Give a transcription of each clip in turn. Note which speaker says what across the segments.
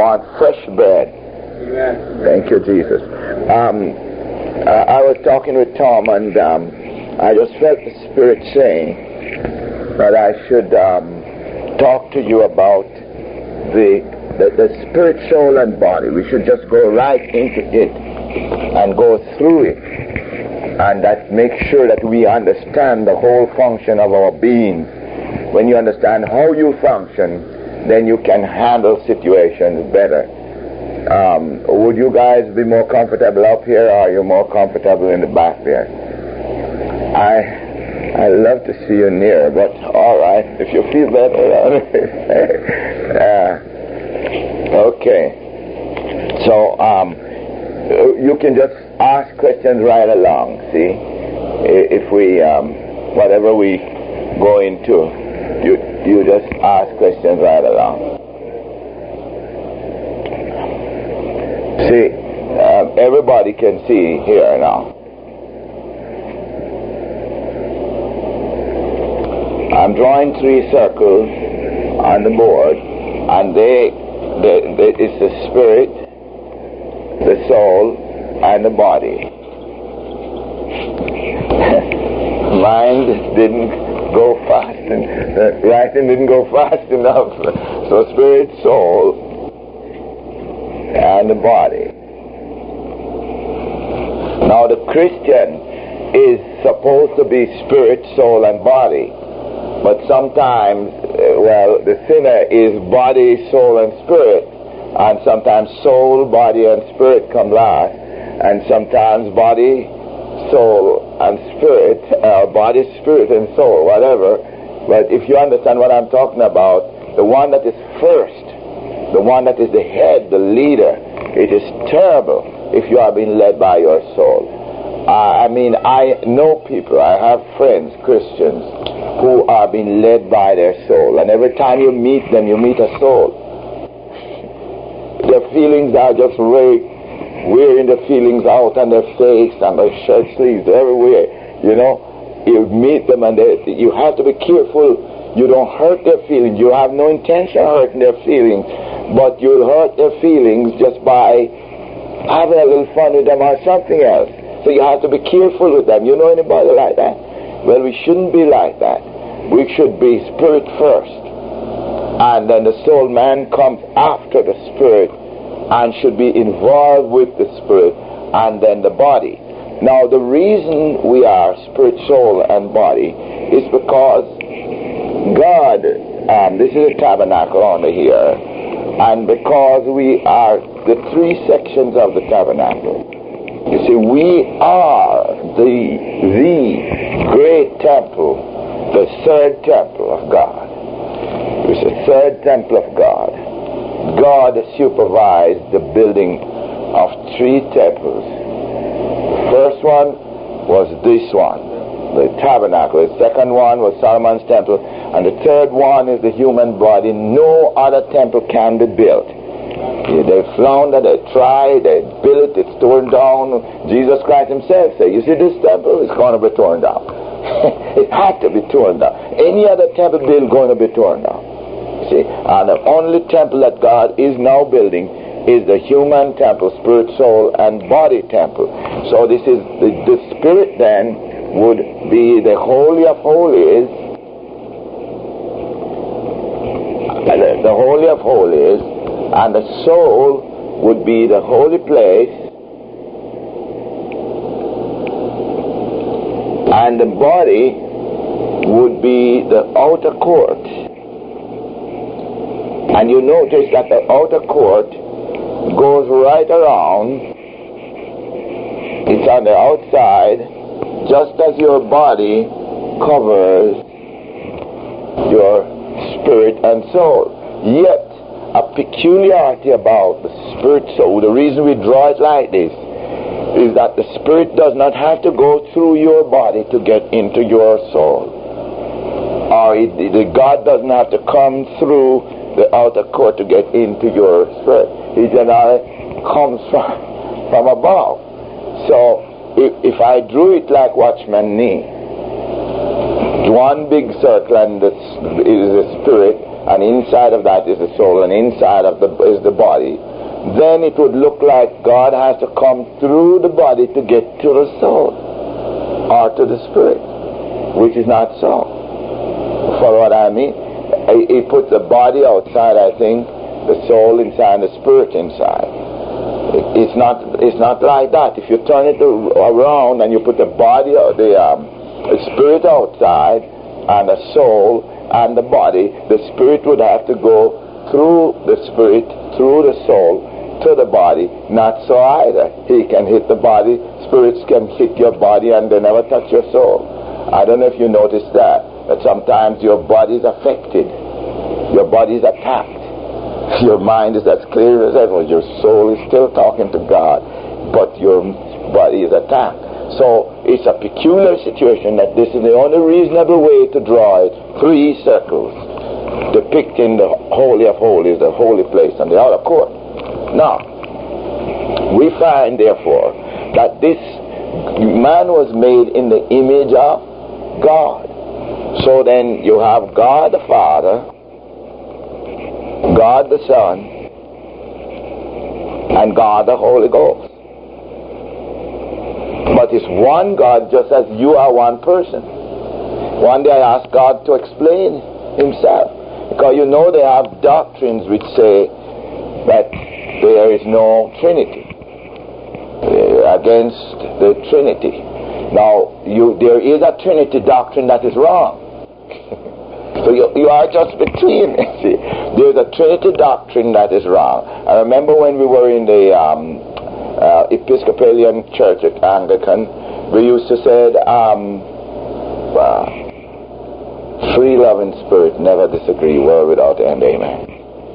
Speaker 1: want fresh bread.
Speaker 2: Amen.
Speaker 1: Thank you, Jesus. I was talking with Tom, and I just felt the Spirit saying that I should talk to you about the spirit, soul, and body. We should just go right into it and go through it, and that make sure that we understand the whole function of our being. When you understand how you function, then you can handle situations better. Would you guys be more comfortable up here, or are you more comfortable in the back there? I love to see you near, but all right, if you feel better. Okay. So you can just ask questions right along. See, if we whatever we go into, you just ask questions right along. See, everybody can see here now. I'm drawing 3 circles on the board, and it's the spirit, the soul, and the body. Mind didn't go fast, and writing didn't go fast enough. So spirit, soul, and the body. Now the Christian is supposed to be spirit, soul, and body. But sometimes, the sinner is body, soul, and spirit. And sometimes soul, body, and spirit come last. And sometimes body, soul, and spirit, body, spirit, and soul, whatever. But if you understand what I'm talking about, the one that is first, the one that is the head, the leader, it is terrible if you are being led by your soul. I know people, I have friends, Christians, who are being led by their soul. And every time you meet them, you meet a soul. Their feelings are just wearing the feelings out on their face and their shirt sleeves, everywhere. You know, you meet them, and you have to be careful you don't hurt their feelings. You have no intention of hurting their feelings, but you'll hurt their feelings just by having a little fun with them or something else. So you have to be careful with them. You know anybody like that? Well, we shouldn't be like that. We should be spirit first, and then the soul man comes after the spirit and should be involved with the spirit, and then the body. Now, the reason we are spirit, soul, and body is because God, this is a tabernacle under here, and because we are the 3 sections of the tabernacle. You see, we are the great temple, the 3rd temple of God. It's the 3rd temple of God. God supervised the building of 3 temples. The first one was this one, the tabernacle. The second one was Solomon's temple. And the third one is the human body. No other temple can be built. They flounder, they try, they build it, it's torn down. Jesus Christ himself said, you see this temple is going to be torn down. It had to be torn down. Any other temple built going to be torn down. See, and the only temple that God is now building is the human temple, spirit, soul, and body temple. So this is the spirit then would be the Holy of Holies. The Holy of Holies, and the soul would be the holy place, and the body would be the outer court. And you notice that the outer court goes right around. It's on the outside, just as your body covers your spirit and soul. Yet, a peculiarity about the spirit soul, the reason we draw it like this, is that the spirit does not have to go through your body to get into your soul. Or God doesn't have to come through the outer court to get into your spirit. He generally comes from above. So, if I drew it like Watchman Nee, one big circle and is the spirit, and inside of that is the soul, and inside of is the body, then it would look like God has to come through the body to get to the soul or to the spirit, which is not so. For what I mean, he puts the body outside, I think, the soul inside, the spirit inside. It's not like that. If you turn it around and you put the body, the spirit outside, and the soul and the body, the spirit would have to go through the spirit, through the soul, to the body. Not so either. He can hit the body, spirits can hit your body, and they never touch your soul. I don't know if you noticed that sometimes your body is affected, your body is attacked, your mind is as clear as ever, your soul is still talking to God, but your body is attacked. So it's a peculiar situation that this is the only reasonable way to draw it. 3 circles depicting the Holy of Holies, the holy place, and the outer court. Now, we find therefore that this man was made in the image of God. So then you have God the Father, God the Son, and God the Holy Ghost. But it's one God, just as you are one person. One day I asked God to explain himself, because you know they have doctrines which say that there is no Trinity, against the Trinity. Now, there is a Trinity doctrine that is wrong. So you are just between. See, there's a Trinity doctrine that is wrong. I remember when we were in the Episcopalian Church at Anglican, we used to say, free love and spirit never disagree, world without end, amen.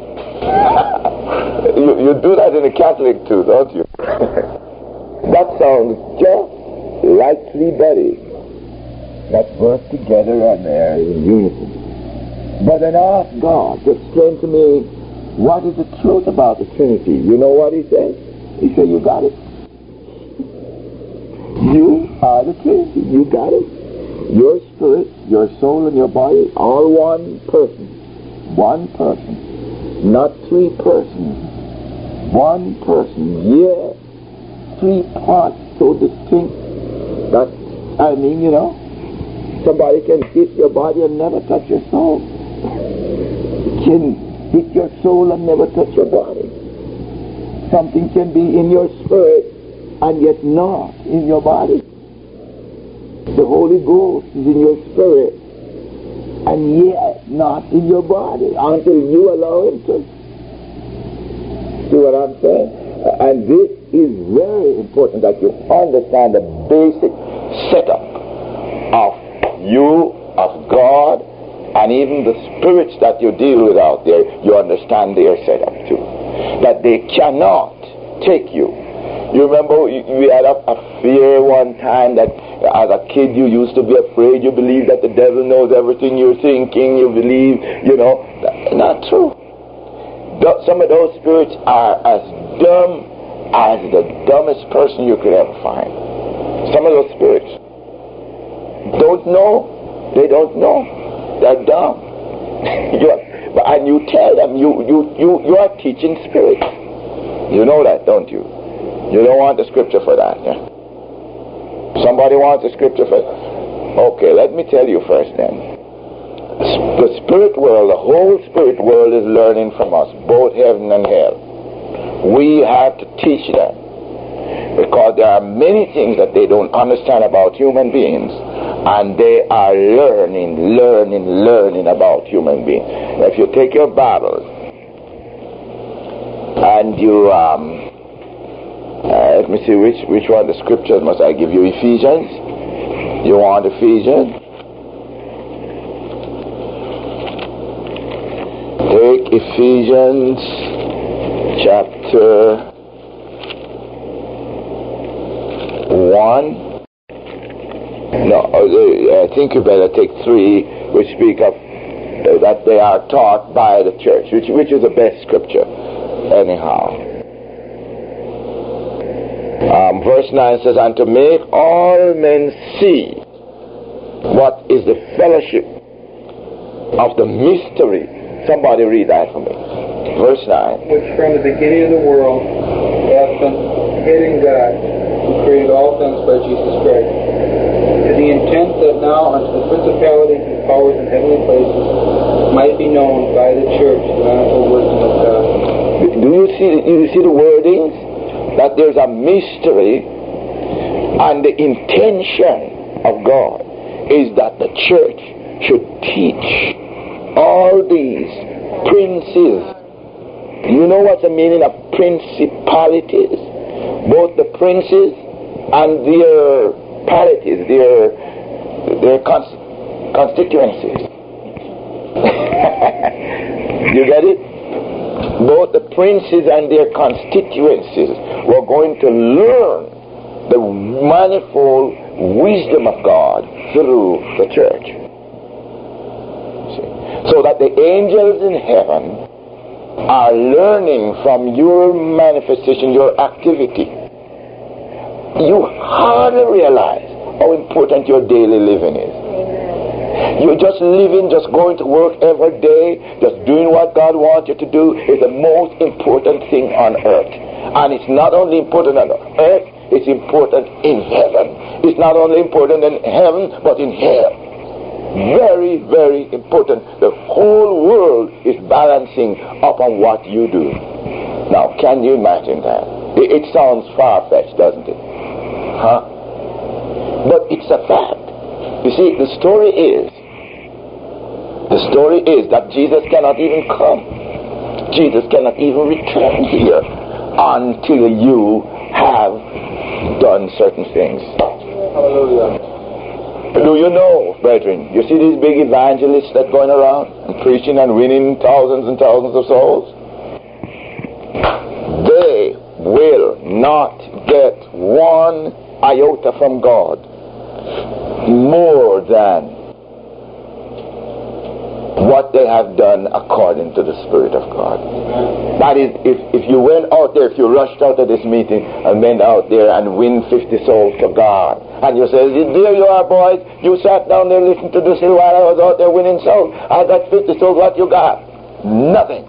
Speaker 1: you do that in the Catholic too, don't you? That sounds just like 3 buddies that work together and they're in unison. But then I asked God to explain to me what is the truth about the Trinity. You know what he said? He said, you got it. You are the Trinity. You got it. Your spirit, your soul, and your body, all one person. One person. Not 3 persons. One person. Yes. 3 parts so distinct that, I mean, you know, somebody can hit your body and never touch your soul. Can hit your soul and never touch your body. Something can be in your spirit and yet not in your body. The Holy Ghost is in your spirit and yet not in your body until you allow him to. See what I'm saying? And this is very important that you understand the basic setup of you, of God, and even the spirits that you deal with out there. You understand their setup too. That they cannot take you. You remember we had a fear one time that as a kid you used to be afraid. You believe that the devil knows everything you're thinking. You believe, you know, not true. Some of those spirits are as dumb as the dumbest person you could ever find. Some of those spirits don't know. They don't know. They're dumb. And you tell them you are teaching spirits. You know that, don't you? You don't want the scripture for that, yeah? Somebody wants the scripture for it. Okay, let me tell you first then. The spirit world, the whole spirit world is learning from us, both heaven and hell. We have to teach them, because there are many things that they don't understand about human beings, and they are learning about human beings. If you take your Bibles and you let me see which one the scriptures must I give you. Ephesians. You want Ephesians? Take Ephesians chapter 1. No, I think you better take 3, which speak of that they are taught by the church, which is the best scripture, anyhow. Verse 9 says, and to make all men see what is the fellowship of the mystery. Somebody read that for me. Verse 9.
Speaker 2: Which from the beginning of the world hath been hid in God, who created all things by Jesus Christ, to the intent that now unto the principalities and powers in heavenly places might be known by the church the manifold wisdom of God.
Speaker 1: Do you see the wordings? That there's a mystery, and the intention of God is that the church should teach all these princes. You know what's the meaning of principalities? Both the princes and their parities, their constituencies. You get it? Both the princes and their constituencies were going to learn the manifold wisdom of God through the church. See? So that the angels in heaven are learning from your manifestation, your activity. You hardly realize how important your daily living is. You're just living, just going to work every day, just doing what God wants you to do is the most important thing on earth. And it's not only important on earth, it's important in heaven. It's not only important in heaven, but in hell. Very, very important. The whole world is balancing upon what you do. Now, can you imagine that? It sounds far-fetched, doesn't it? Huh? But it's a fact. You see, the story is that Jesus cannot even come. Jesus cannot even return here until you have done certain things. Hallelujah. Do you know, brethren, you see these big evangelists that going around and preaching and winning thousands and thousands of souls? They will not get one iota from God more than what they have done according to the Spirit of God. That is, if you went out there, if you rushed out of this meeting and went out there and win 50 souls for God, and you said, there you are, boys, you sat down there listening to this while I was out there winning souls. I got 50 souls, what you got? Nothing.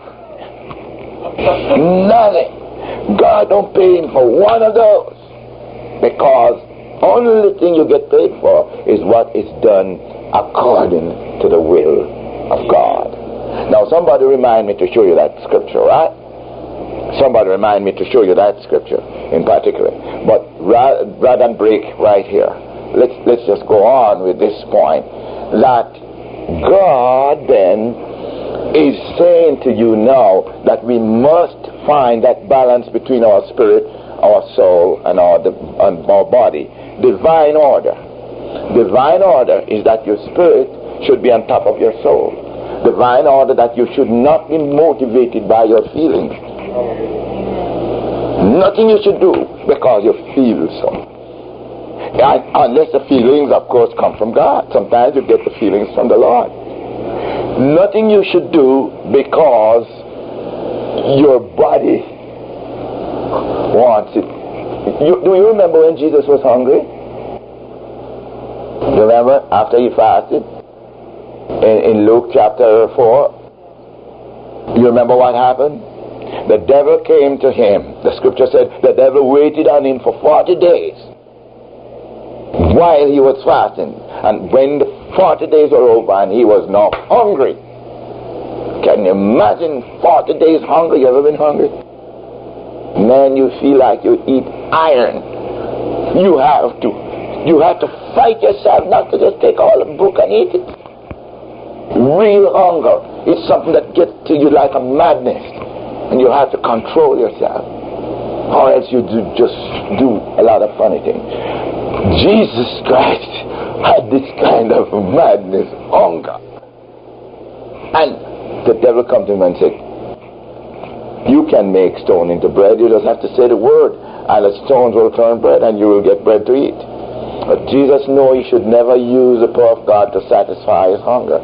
Speaker 1: Nothing. God don't pay him for one of those, because only thing you get paid for is what is done according to the will of God. Now somebody remind me to show you that scripture, right? Somebody remind me to show you that scripture in particular. But rather than break right here, let's just go on with this point, that God then is saying to you now that we must find that balance between our spirit, our soul, and our body. Divine order. Divine order is that your spirit should be on top of your soul. Divine order that you should not be motivated by your feelings. Nothing you should do because you feel so. Unless the feelings, of course, come from God. Sometimes you get the feelings from the Lord. Nothing you should do because your body wants it. Do you remember when Jesus was hungry? You remember after he fasted? In Luke chapter 4. You remember what happened? The devil came to him. The scripture said the devil waited on him for 40 days while he was fasting. And when the 40 days were over and he was now hungry. Can you imagine 40 days hungry? You ever been hungry? Man, you feel like you eat iron. You have to fight yourself not to just take all the book and eat it. Real hunger is something that gets to you like a madness, and you have to control yourself, or else you just do a lot of funny things. Jesus Christ had this kind of madness, hunger, and the devil comes to him and said, you can make stone into bread. You just have to say the word, and the stones will turn bread, and you will get bread to eat. But Jesus knew he should never use the power of God to satisfy his hunger.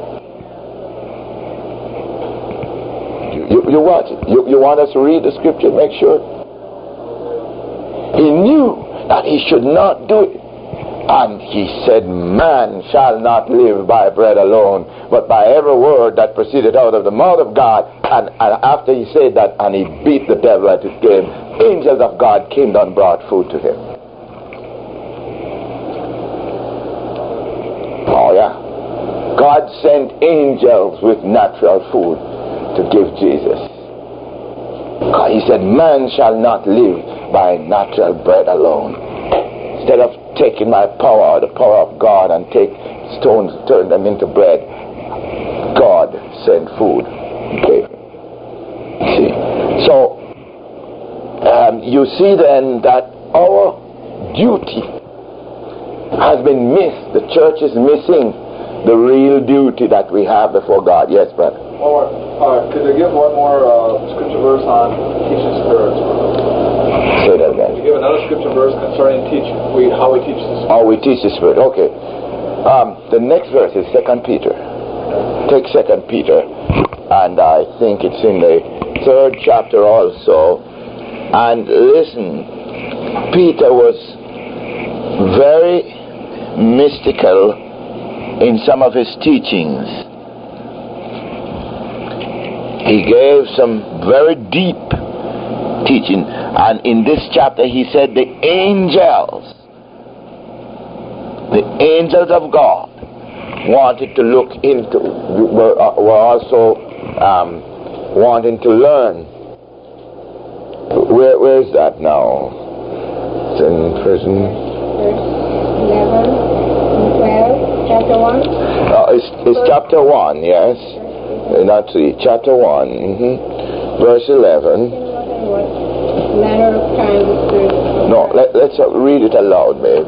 Speaker 1: You watch it. You want us to read the scripture? Make sure. He knew that he should not do it And he said, man shall not live by bread alone, but by every word that proceeded out of the mouth of God. And after he said that, and he beat the devil at his game, angels of God came down and brought food to him. Oh yeah. God sent angels with natural food to give Jesus. He said, man shall not live by natural bread alone. Instead of taking my power, the power of God, and take stones, turn them into bread, God sent food. Okay. See? So, you see then that our duty has been missed. The church is missing the real duty that we have before God. Yes, brother?
Speaker 2: Could I give one more scripture verse on teaching spirits?
Speaker 1: Say that again.
Speaker 2: Could you give another scripture verse concerning how we teach the Spirit?
Speaker 1: How we teach the Spirit. Okay. The next verse is 2 Peter. Take 2 Peter, and I think it's in the 3rd chapter also. And listen, Peter was very mystical in some of his teachings. He gave some very deep teaching, and in this chapter he said the angels of God wanted to look into, were also wanting to learn. Where is that now? It's in prison.
Speaker 3: Verse 11 and 12, chapter 1.
Speaker 1: It's chapter 1, yes. Not 3, chapter 1, verse 11.
Speaker 3: What manner of time the Spirit of
Speaker 1: No, let's read it aloud, babe.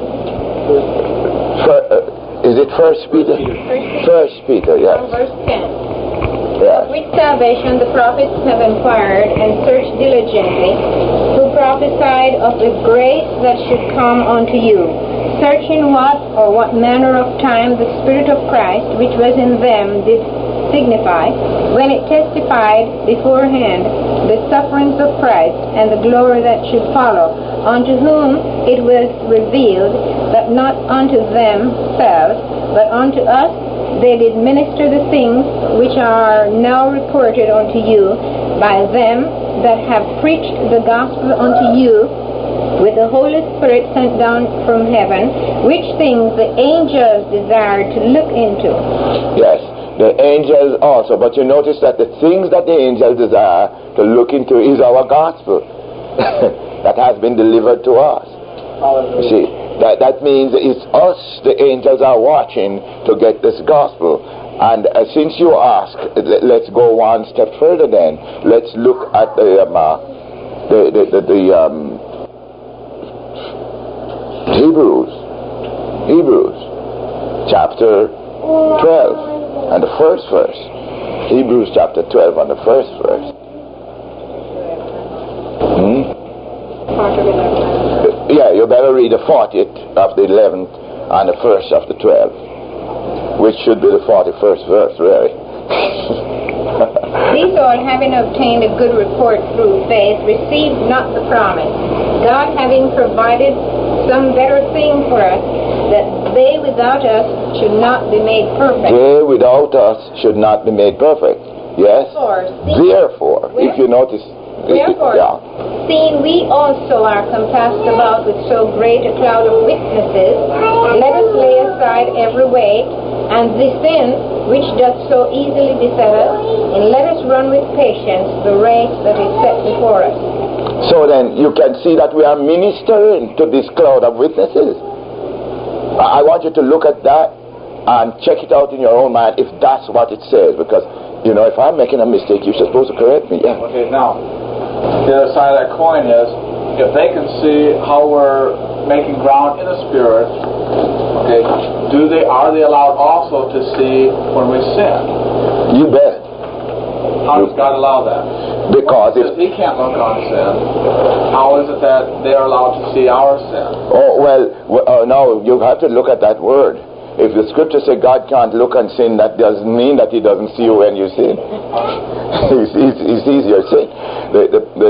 Speaker 1: Is it 1 Peter? 1 Peter, yes.
Speaker 3: Verse 10.
Speaker 1: Yes.
Speaker 3: With salvation the prophets have inquired and searched diligently, who prophesied of the grace that should come unto you, searching what manner of time the Spirit of Christ, which was in them, did signify, when it testified beforehand the sufferings of Christ and the glory that should follow, unto whom it was revealed that not unto themselves, but unto us they did minister the things which are now reported unto you by them that have preached the gospel unto you with the Holy Spirit sent down from heaven, which things the angels desire to look into.
Speaker 1: Yes, the angels also, but you notice that the things that the angels desire to look into is our gospel that has been delivered to us. You see, that means it's us the angels are watching to get this gospel. And since you ask, let's go one step further then. Let's look at the Hebrews chapter 12 and the first verse. Hebrews chapter 12 and the first verse. Yeah, you better read the 40th of the 11th and the first of the 12th, which should be the 41st verse, really.
Speaker 3: These all, having obtained a good report through faith, received not the promise, God having provided some better thing for us, that they without us should not be made perfect.
Speaker 1: They without us should not be made perfect. Yes? Therefore, if you notice...
Speaker 3: Therefore, seeing we also are compassed about with so great a cloud of witnesses, let us lay aside every weight and the sin which doth so easily beset us, and let us run with patience the race that is set before us.
Speaker 1: So then, you can see that we are ministering to this cloud of witnesses. I want you to look at that and check it out in your own mind if that's what it says, because, you know, if I'm making a mistake, you're supposed to correct me. Yeah.
Speaker 2: Okay, now, the other side of that coin is, if they can see how we're making ground in the Spirit, okay, are they allowed also to see when we sin?
Speaker 1: You bet.
Speaker 2: How does God allow that?
Speaker 1: Because
Speaker 2: He can't look on sin. How is it that they are allowed to see our sin?
Speaker 1: Oh, well, no, you have to look at that word. If the scripture says God can't look on sin, that doesn't mean that He doesn't see you when you sin. He sees your sin.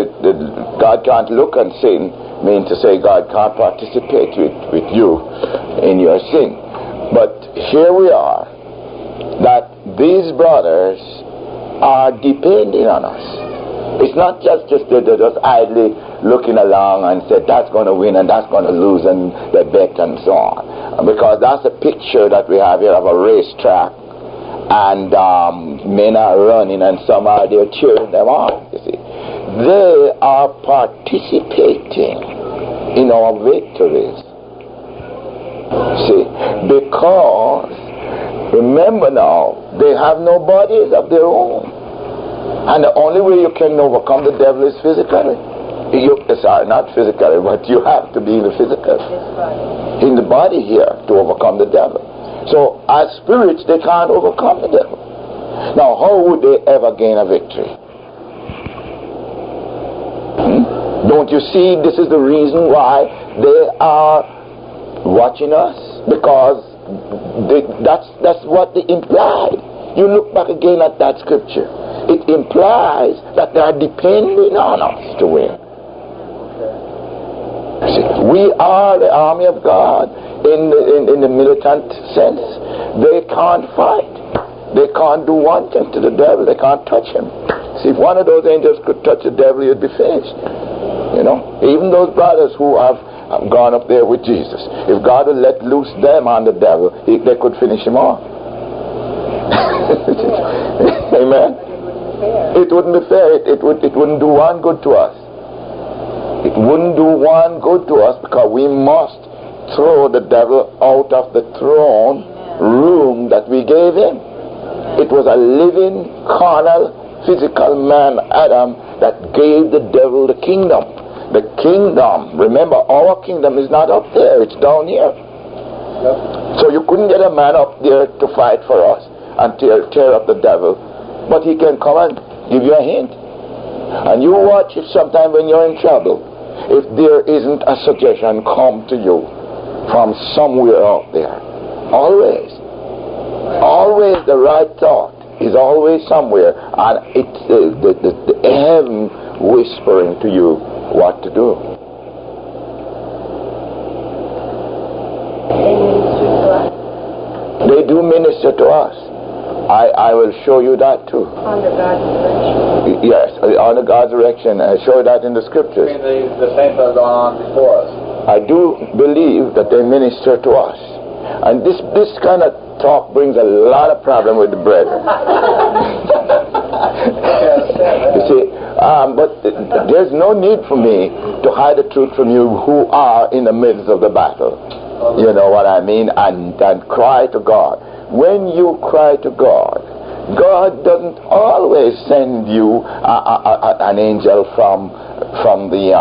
Speaker 1: God can't look on sin means to say God can't participate with you in your sin. But here we are, that these brothers are depending on us. It's not just they're just idly looking along and say that's going to win and that's going to lose and they bet and so on. Because that's a picture that we have here of a racetrack, and men are running and some are there cheering them on. You see, they are participating in our victories. See, because remember now, they have no bodies of their own. And the only way you can overcome the devil is physically. Not physically, but you have to be in the physical. In the body here to overcome the devil. So as spirits, they can't overcome the devil. Now, how would they ever gain a victory? Don't you see this is the reason why they are watching us? Because that's what they implied. You look back again at that scripture. It implies that they are depending on us to win. See, we are the army of God in the militant sense. They can't fight. They can't do one thing to the devil. They can't touch him. See, if one of those angels could touch the devil, he'd be finished. You know, even those brothers who have gone up there with Jesus, if God would let loose them on the devil, they could finish him off. Amen. It wouldn't be fair. It wouldn't do one good to us. It wouldn't do one good to us, because we must throw the devil out of the throne room that we gave him. It was a living, carnal, physical man, Adam, that gave the devil the kingdom. The kingdom, remember, our kingdom is not up there, it's down here. So you couldn't get a man up there to fight for us and tear up the devil. But he can come and give you a hint. And you watch if sometime when you're in trouble, if there isn't a suggestion come to you from somewhere out there. Always the right thought is always somewhere, and it's the heaven whispering to you what to do. They do minister to us. I will show you that too.
Speaker 3: Under God's direction.
Speaker 1: Yes, under God's direction. I show you that in the scriptures.
Speaker 2: I mean, the saints that have gone on before us.
Speaker 1: I do believe that they minister to us. And this kind of talk brings a lot of problem with the brethren. You see, but there's no need for me to hide the truth from you who are in the midst of the battle. You know what I mean? And cry to God. When you cry to God, God doesn't always send you an angel from the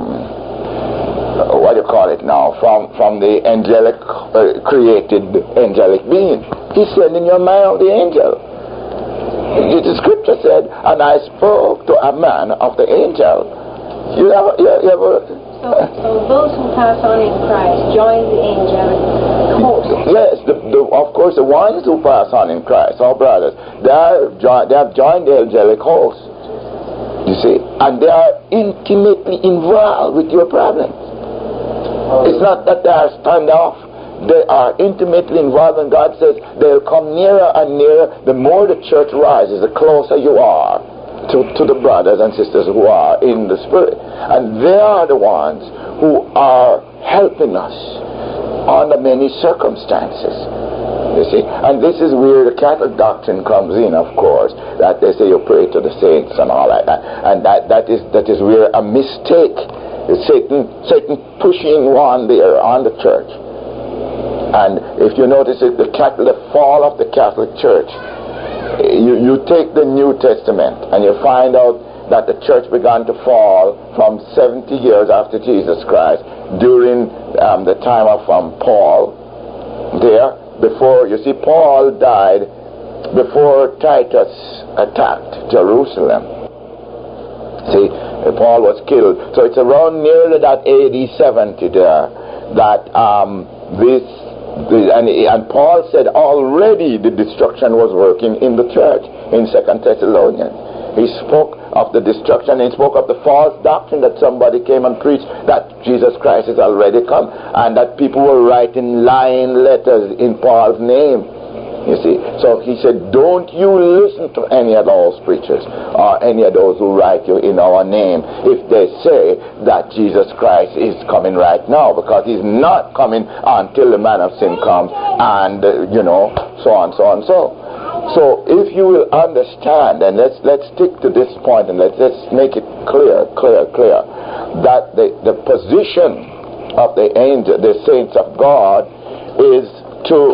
Speaker 1: what do you call it now? From the angelic created angelic being. He's sending your man of the angel. The scripture said, "And I spoke to a man of the angel." You ever
Speaker 3: So those who pass on in Christ join the angelic host.
Speaker 1: Yes, of course, the ones who pass on in Christ, our brothers, they have joined the angelic host. You see, and they are intimately involved with your problems. It's not that they are standoff. They are intimately involved, and God says they'll come nearer and nearer. The more the church rises, the closer you are to the brothers and sisters who are in the Spirit. And they are the ones who are helping us under many circumstances. You see, and this is where the Catholic doctrine comes in, of course, that they say you pray to the saints and all like that. And that is where a mistake is. Satan pushing one there on the church. And if you notice it, the fall of the Catholic Church, you take the New Testament and you find out that the church began to fall from 70 years after Jesus Christ, during the time of Paul. There, before, you see, Paul died before Titus attacked Jerusalem. See, Paul was killed. So it's around nearly that AD 70 there that and Paul said already the destruction was working in the church in 2 Thessalonians. He spoke of the destruction. He spoke of the false doctrine that somebody came and preached that Jesus Christ is already come, and that people were writing lying letters in Paul's name. You see, so he said, don't you listen to any of those preachers or any of those who write you in our name if they say that Jesus Christ is coming right now, because he's not coming until the man of sin comes, and so on, so on, so. So if you will understand, and let's stick to this point, and let's make it clear, that the position of the angel, the saints of God, is to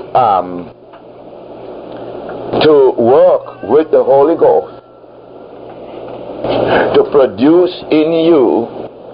Speaker 1: work with the Holy Ghost to produce in you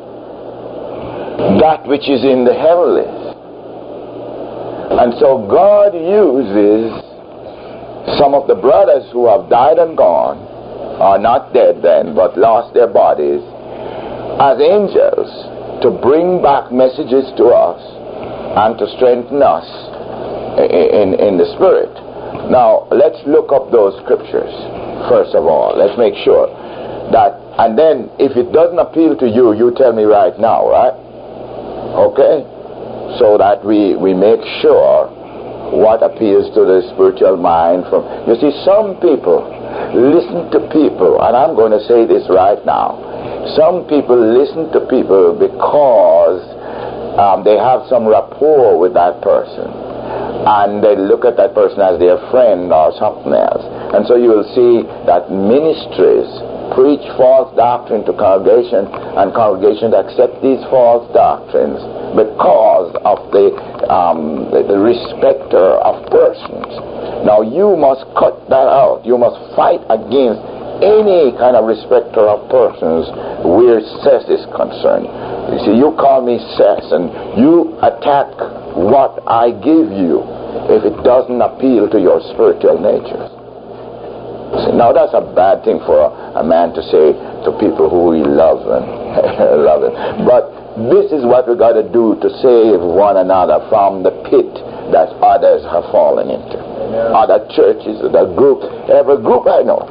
Speaker 1: that which is in the heavenlies. And so God uses some of the brothers who have died and gone, are not dead then, but lost their bodies, as angels to bring back messages to us and to strengthen us in the spirit. Now, let's look up those scriptures, first of all. Let's make sure that, and then if it doesn't appeal to you, you tell me right now, right? Okay? So that we make sure what appeals to the spiritual mind from. You see, some people listen to people, and I'm going to say this right now. Some people listen to people because they have some rapport with that person, and they look at that person as their friend or something else. And so you will see that ministries preach false doctrine to congregation, and congregations accept these false doctrines because of the respecter of persons. Now you must cut that out. You must fight against any kind of respecter of persons where cess is concerned. You see, you call me cess and you attack what I give you if it doesn't appeal to your spiritual nature. See, now that's a bad thing for a man to say to people who he loves and love it. But this is what we got to do to save one another from the pit that others have fallen into. Other churches, other groups, every group I know.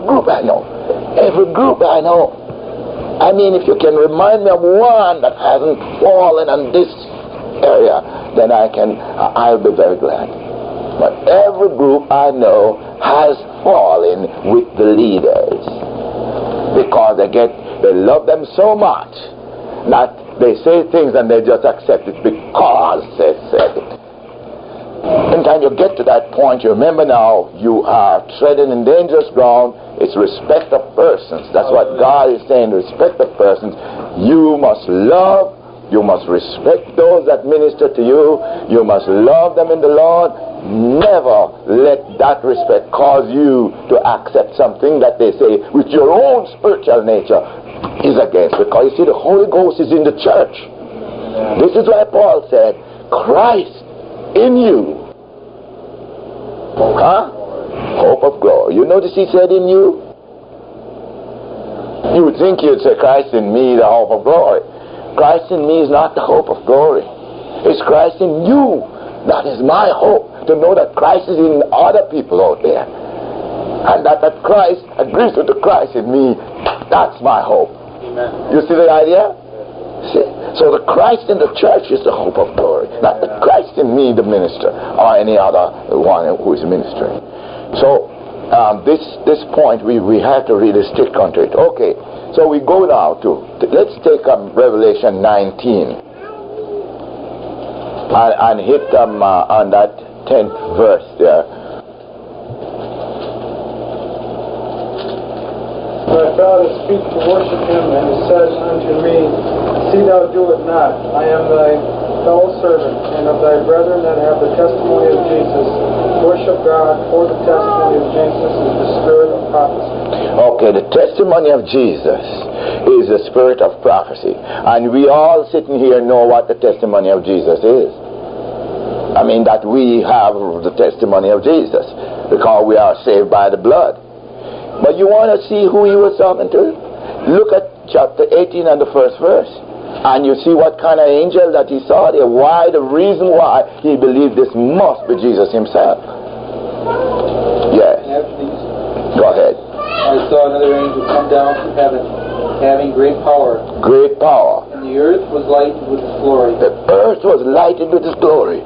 Speaker 1: I mean, if you can remind me of one that hasn't fallen in this area, then I'll be very glad. But every group I know has fallen with the leaders because they love them so much that they say things and they just accept it because they said it. Anytime you get to that point, you remember now you are treading in dangerous ground. It's respect of persons. That's what God is saying, respect of persons. You must love. You must respect those that minister to you. You must love them in the Lord. Never let that respect cause you to accept something that they say with your own spiritual nature is against. Because you see, the Holy Ghost is in the church. This is why Paul said, Christ in you. Hope of glory. You notice he said in you? You would think he'd say Christ in me, the hope of glory. Christ in me is not the hope of glory. It's Christ in you. That is my hope, to know that Christ is in other people out there. And that Christ agrees with the Christ in me. That's my hope. Amen. You see the idea? See? So the Christ in the church is the hope of glory. Not the Christ in me, the minister, or any other one who is ministering. So this point we have to really stick onto it. Okay, so we go now to, let's take Revelation 19 and hit them on that 10th verse there.
Speaker 2: But I fell at his feet to worship him, and he said unto me, See thou do it not. I am thy fellow servant, and of thy brethren that have the testimony of Jesus. Worship God, for the testimony of Jesus is the spirit of prophecy.
Speaker 1: Okay, the testimony of Jesus is the spirit of prophecy. And we all sitting here know what the testimony of Jesus is. I mean, that we have the testimony of Jesus, because we are saved by the blood. But you want to see who he was talking to? Look at chapter 18 and the first verse. And you see what kind of angel that he saw there. Why? The reason why he believed this must be Jesus himself. Yes. Go ahead.
Speaker 2: I saw another angel come down from heaven, having great power.
Speaker 1: Great power.
Speaker 2: And the earth was lighted with His glory.
Speaker 1: The earth was lighted with His glory.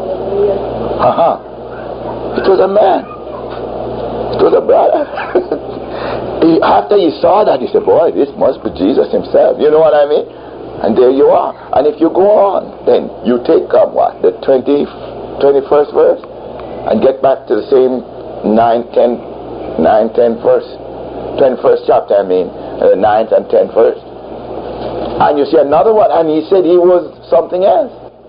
Speaker 1: It was a man. It was a brother. After he saw that, he said, boy, this must be Jesus Himself. You know what I mean? And there you are. And if you go on, then you take up the 21st verse and get back to the same 9, 10 verse. 21st chapter, the 9th and 10th verse. And you see another one, and he said he was something else.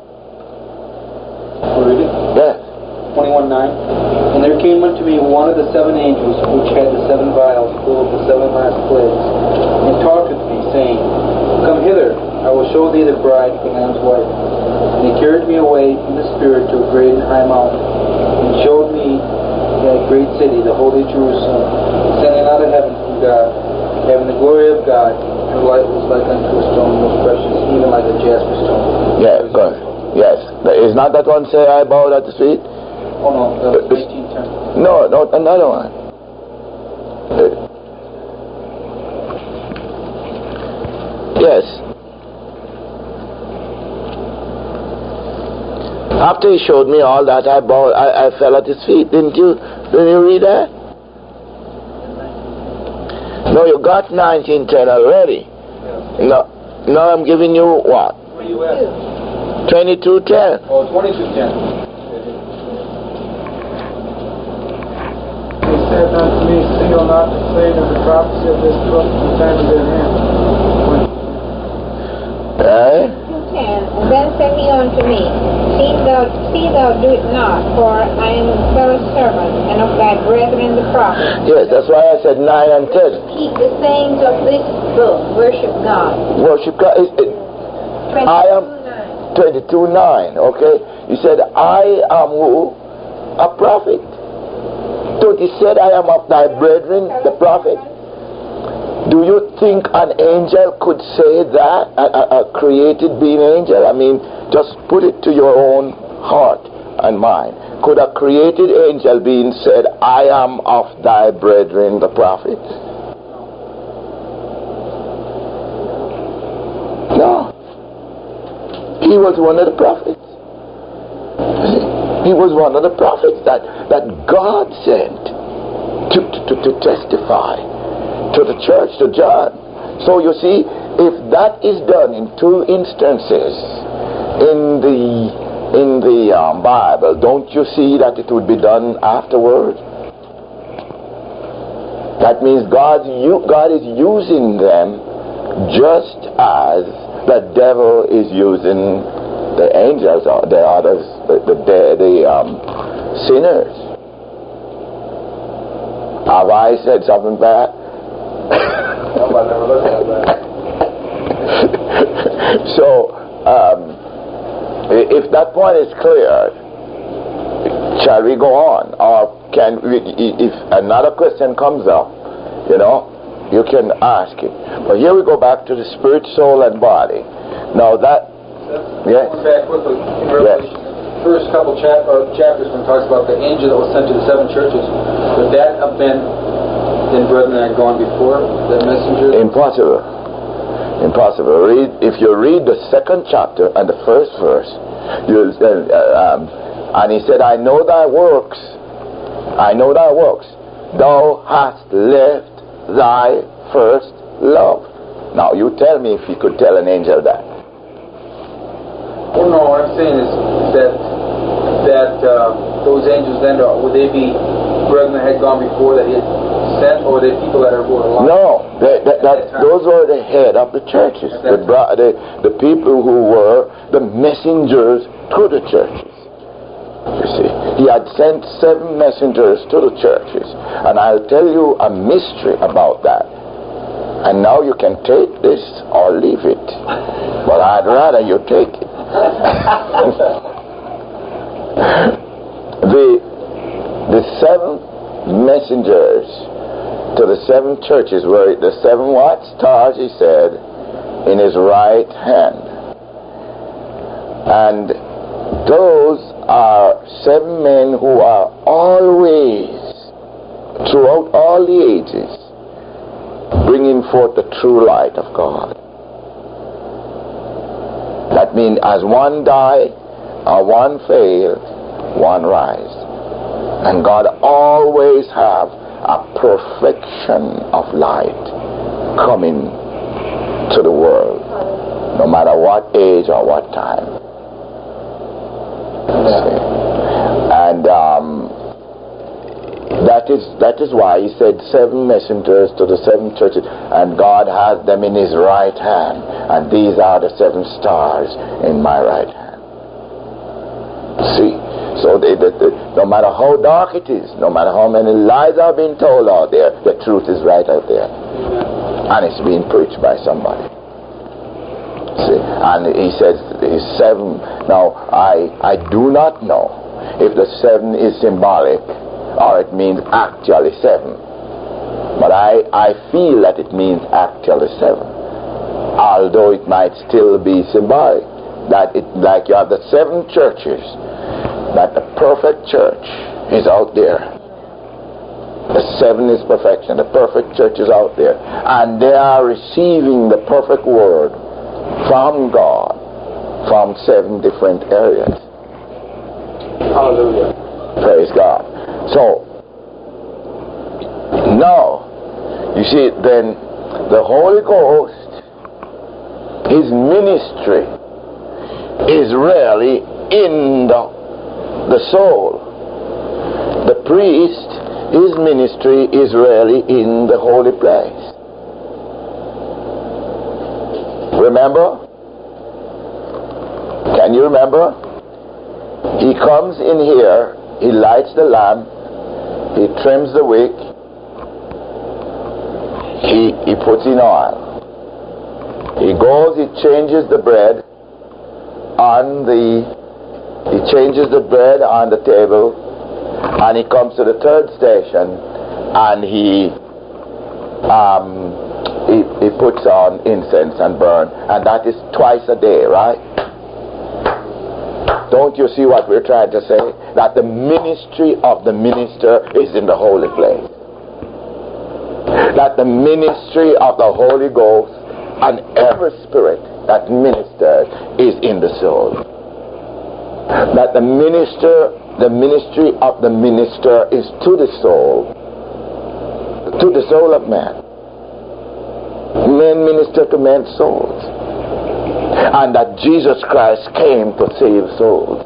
Speaker 2: Read it?
Speaker 1: Yes.
Speaker 2: 21:9. And there came unto me one of the 7 angels, which had the 7 vials full of the 7 last plagues, and talked with me, saying, Come hither, I will show thee the bride, the Lamb's wife. And he carried me away in the Spirit to a great and high mountain, and showed me that great city, the holy Jerusalem, descending out of heaven from God, having the glory of God. Her light was like unto a stone most precious, even like a jasper stone.
Speaker 1: Yeah, good. Yes. Is not that one say, I bowed at the feet?
Speaker 2: Oh no, that was 19:10.
Speaker 1: No, another one. Yes. After he showed me all that, I fell at his feet. Didn't you read that? No, you got 19:10 already. No, I'm giving you what?
Speaker 2: Where you at?
Speaker 1: 22:10.
Speaker 2: Oh, 22:10.
Speaker 4: He said unto me, Seal not the saying of the prophecy of this book, the time is at hand.
Speaker 1: Right?
Speaker 3: 2:10. Then said he unto me, See thou do it not, for I am a fellow servant, and of thy brethren the prophets.
Speaker 1: Yes, that's why I said 9 and 10.
Speaker 3: Keep the sayings of this book, worship God.
Speaker 1: Worship God. I am 22:9. Okay? He said, I am who? A prophet. So he said, I am of thy brethren, the prophet. Do you think an angel could say that? A created being angel? Just put it to your own heart and mind. Could a created angel being said, I am of thy brethren, the prophets? No. He was one of the prophets. He was one of the prophets that God sent to testify to the church, to John. So you see, if that is done in 2 instances in the Bible, don't you see that it would be done afterward? That means God is using them just as the devil is using the angels or the others, the sinners. Have I said something bad?
Speaker 2: I never looked at that.
Speaker 1: So, if that point is clear, shall we go on? Or can we, if another question comes up, you can ask it. But here we go back to the spirit, soul, and body. Now that, yes.
Speaker 2: Going back quickly, in Revelation, first couple chapters when it talks about the angel that was sent to the 7 churches, would that have been brethren that had gone before, the messenger?
Speaker 1: Impossible. If you read the 2nd chapter and the 1st verse, and he said, I know thy works. Thou hast left thy first love. Now you tell me if he could tell an angel that.
Speaker 2: Well, no, what I'm saying is that those angels then, would they be brethren that had gone before that he had sent, or were they people that are going along?
Speaker 1: No, those were the head of the churches, the people who were the messengers to the churches. You see, he had sent 7 messengers to the churches, and I'll tell you a mystery about that. And now you can take this or leave it, but I'd rather you take it. The 7 messengers to the 7 churches were the 7 what? Stars, he said, in his right hand. And those are 7 men who are always, throughout all the ages, bringing forth the true light of God. That means as one died, one failed, one rise. And God always have a perfection of light coming to the world, no matter what age or what time. And that is why he said 7 messengers to the 7 churches, and God has them in his right hand, and these are the 7 stars in my right hand. See, so no matter how dark it is, no matter how many lies are being told out there, the truth is right out there, and it's being preached by somebody. See, and he says his 7. Now I do not know if the 7 is symbolic or it means actually 7, but I feel that it means actually 7, although it might still be symbolic, that it, like you have the 7 churches, that the perfect church is out there. The 7 is perfection. The perfect church is out there, and they are receiving the perfect word from God from 7 different areas.
Speaker 2: Hallelujah.
Speaker 1: Praise God. So now you see, then the Holy Ghost, his ministry is really in the soul. The priest, his ministry is really in the holy place. Remember? Can you remember? He comes in here, he lights the lamp, he trims the wick, he puts in oil. He goes, he changes the bread on the table, and he comes to the 3rd station, and he puts on incense and burn, and that is twice a day, right? Don't you see what we're trying to say? That the ministry of the minister is in the holy place. That the ministry of the Holy Ghost and every spirit that ministers is in the soul. That the ministry of the minister is to the soul of man. Men minister to men's souls, and that Jesus Christ came to save souls.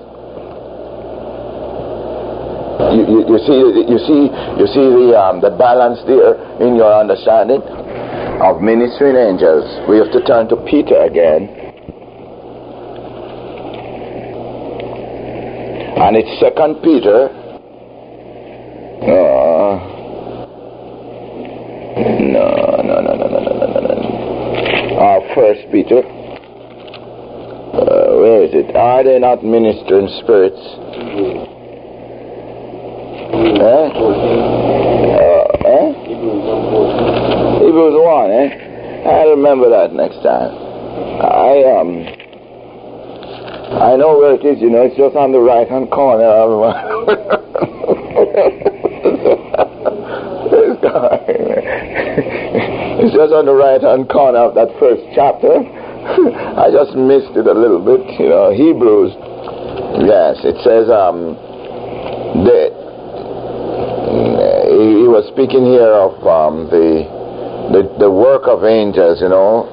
Speaker 1: You see the balance there in your understanding of ministering angels. We have to turn to Peter again, and it's 2 Peter. No. 1 Peter. Where is it? Are they not ministering spirits? Hebrews 1, I'll remember that next time. I know where it is, it's just on the right hand corner of it's just on the right hand corner of that first chapter. I just missed it a little bit, Hebrews. Yes, it says he was speaking here of the work of angels,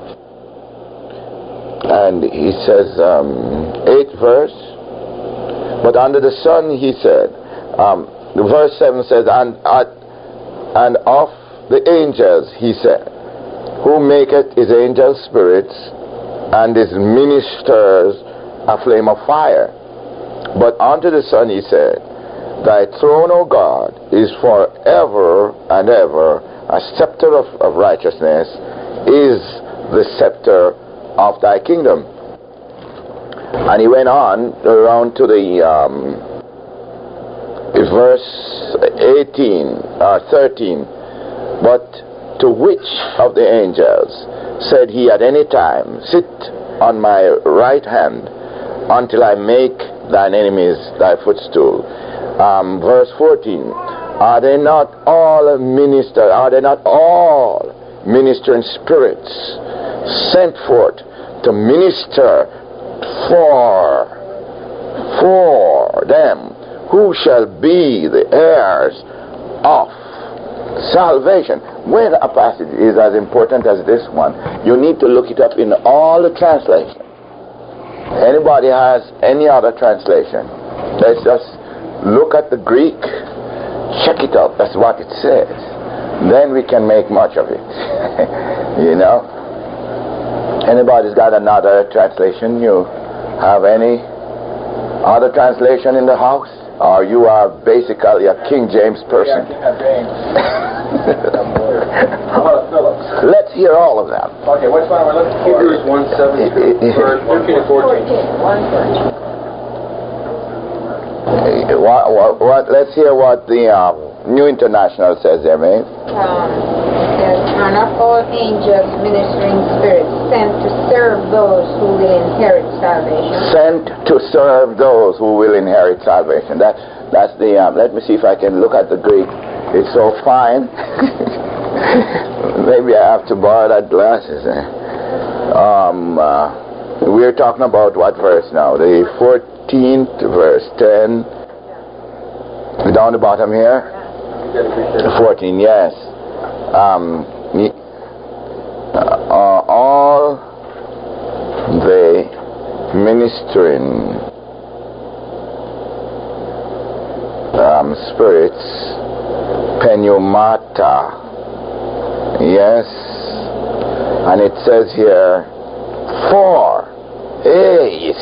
Speaker 1: and he says 8th verse. But under the sun, he said, verse 7 says, and of the angels, he said, who maketh his angels spirits, and his ministers a flame of fire. But unto the Son he said, thy throne, O God, is forever and ever. A scepter of righteousness is the scepter of thy kingdom. And he went on around to the verse 13. But to which of the angels said he at any time, sit on my right hand until I make thine enemies thy footstool? Verse 14, are they not all ministering spirits sent forth to minister for them who shall be the heirs of salvation. When a passage is as important as this one, you need to look it up in all the translations. Anybody has any other translation? Let's just look at the Greek, check it out. That's what it says. Then we can make much of it. You know? Anybody's got another translation? You have any other translation in the house? Or you are basically a King James person?
Speaker 2: Yeah, James. How about Phillips?
Speaker 1: Let's hear all of them.
Speaker 2: Okay, which one are we looking for? Hebrews 1:7, verse 13 to 14.
Speaker 1: Let's hear what the New International says there, mate.
Speaker 3: Says, are not all angels ministering spirits sent to serve those who will inherit salvation?
Speaker 1: Sent to serve those who will inherit salvation. That's the. Let me see if I can look at the Greek. It's so fine. Maybe I have to borrow that glasses. We're talking about what verse now? The 14th verse, 10. Down the bottom here. 14. Yes. All the ministering spirits, pneumata, yes, and it says here, for, yes,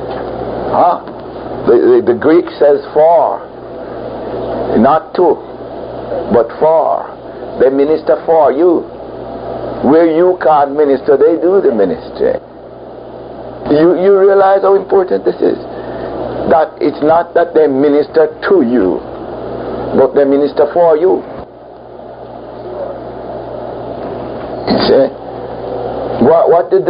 Speaker 1: the Greek says for, not to, but for. They minister for you. Where you can't minister, they do the ministry. You realize how important this is? That it's not that they minister to you, but they minister for you. You see? What did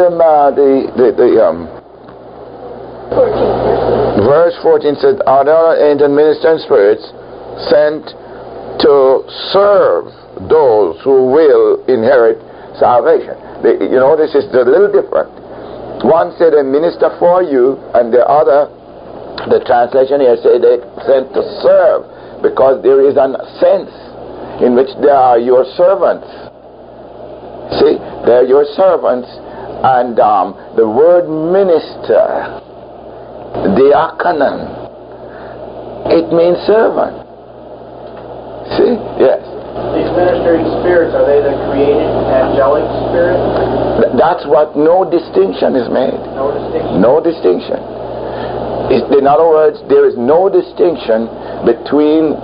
Speaker 1: verse 14 said, are there angel ministering spirits sent to serve those who will inherit salvation? You know, this is a little different. One said they minister for you, and the other, the translation here say they sent to serve, because there is a sense in which they are your servants. See, they're your servants, and the word minister, diakonon, it means servant. See? Yes.
Speaker 4: These ministering spirits, are they the created angelic spirits?
Speaker 1: That's what no distinction is made.
Speaker 4: No distinction.
Speaker 1: No distinction. In other words, there is no distinction between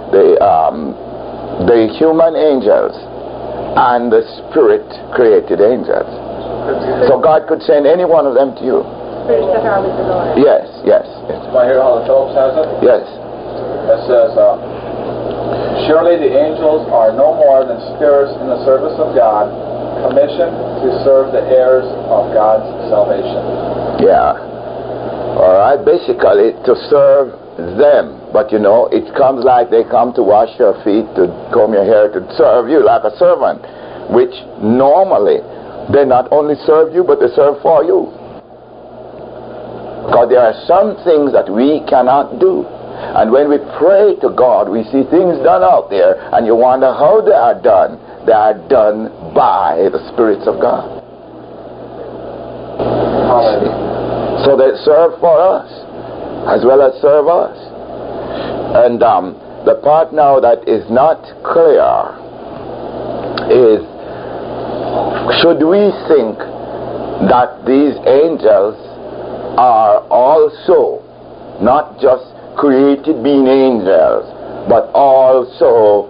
Speaker 1: the human angels and the spirit-created angels. So God could send any one of them to you.
Speaker 3: Spirits that are with the Lord.
Speaker 1: Yes.
Speaker 2: Want to hear how the Phillips has it?
Speaker 1: Yes.
Speaker 2: It says, surely the angels are no more than spirits in the service of God, commissioned to serve the heirs of God's salvation.
Speaker 1: Yeah. All right. Basically, to serve them. But you know, it comes like they come to wash your feet, to comb your hair, to serve you like a servant, which normally they not only serve you, but they serve for you. Because there are some things that we cannot do. And when we pray to God, we see things done out there, and you wonder how they are done. They are done by the spirits of God. So they serve for us, as well as serve us. And the part now that is not clear is, should we think that these angels are also not just created being angels, but also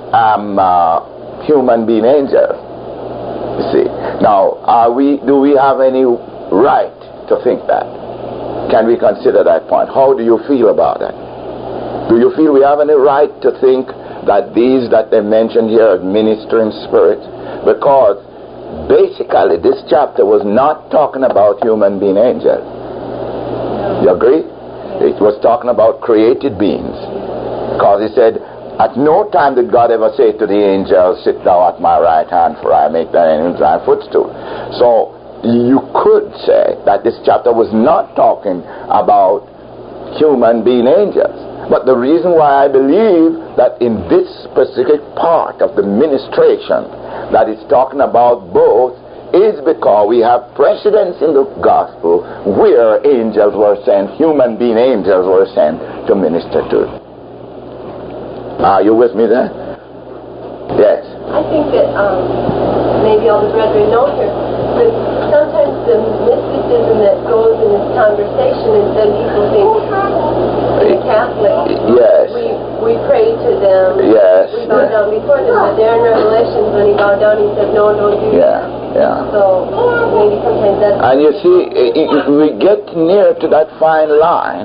Speaker 1: human being angels? You see. Now, do we have any right to think that? Can we consider that point? How do you feel about that? Do you feel we have any right to think that these that they mentioned here are ministering spirits? Because basically this chapter was not talking about human being angels. You agree? It was talking about created beings. Because he said, At no time did God ever say to the angel, sit thou at my right hand, for I make thy enemies thy footstool. So you could say that this chapter was not talking about human being angels. But the reason why I believe that in this specific part of the ministration that it's talking about both is because we have precedents in the gospel where angels were sent, human being angels were sent to minister to. Are you with me there? Yes.
Speaker 5: I think that maybe all the brethren know here, but sometimes the mysticism that goes in this conversation is that people think the Catholics,
Speaker 1: yes,
Speaker 5: we pray to them,
Speaker 1: yes,
Speaker 5: we bow down before them, but there in Revelations when he bowed down he said, no, don't do that.
Speaker 1: Yeah.
Speaker 5: So maybe sometimes that's...
Speaker 1: And you see, we get near to that fine line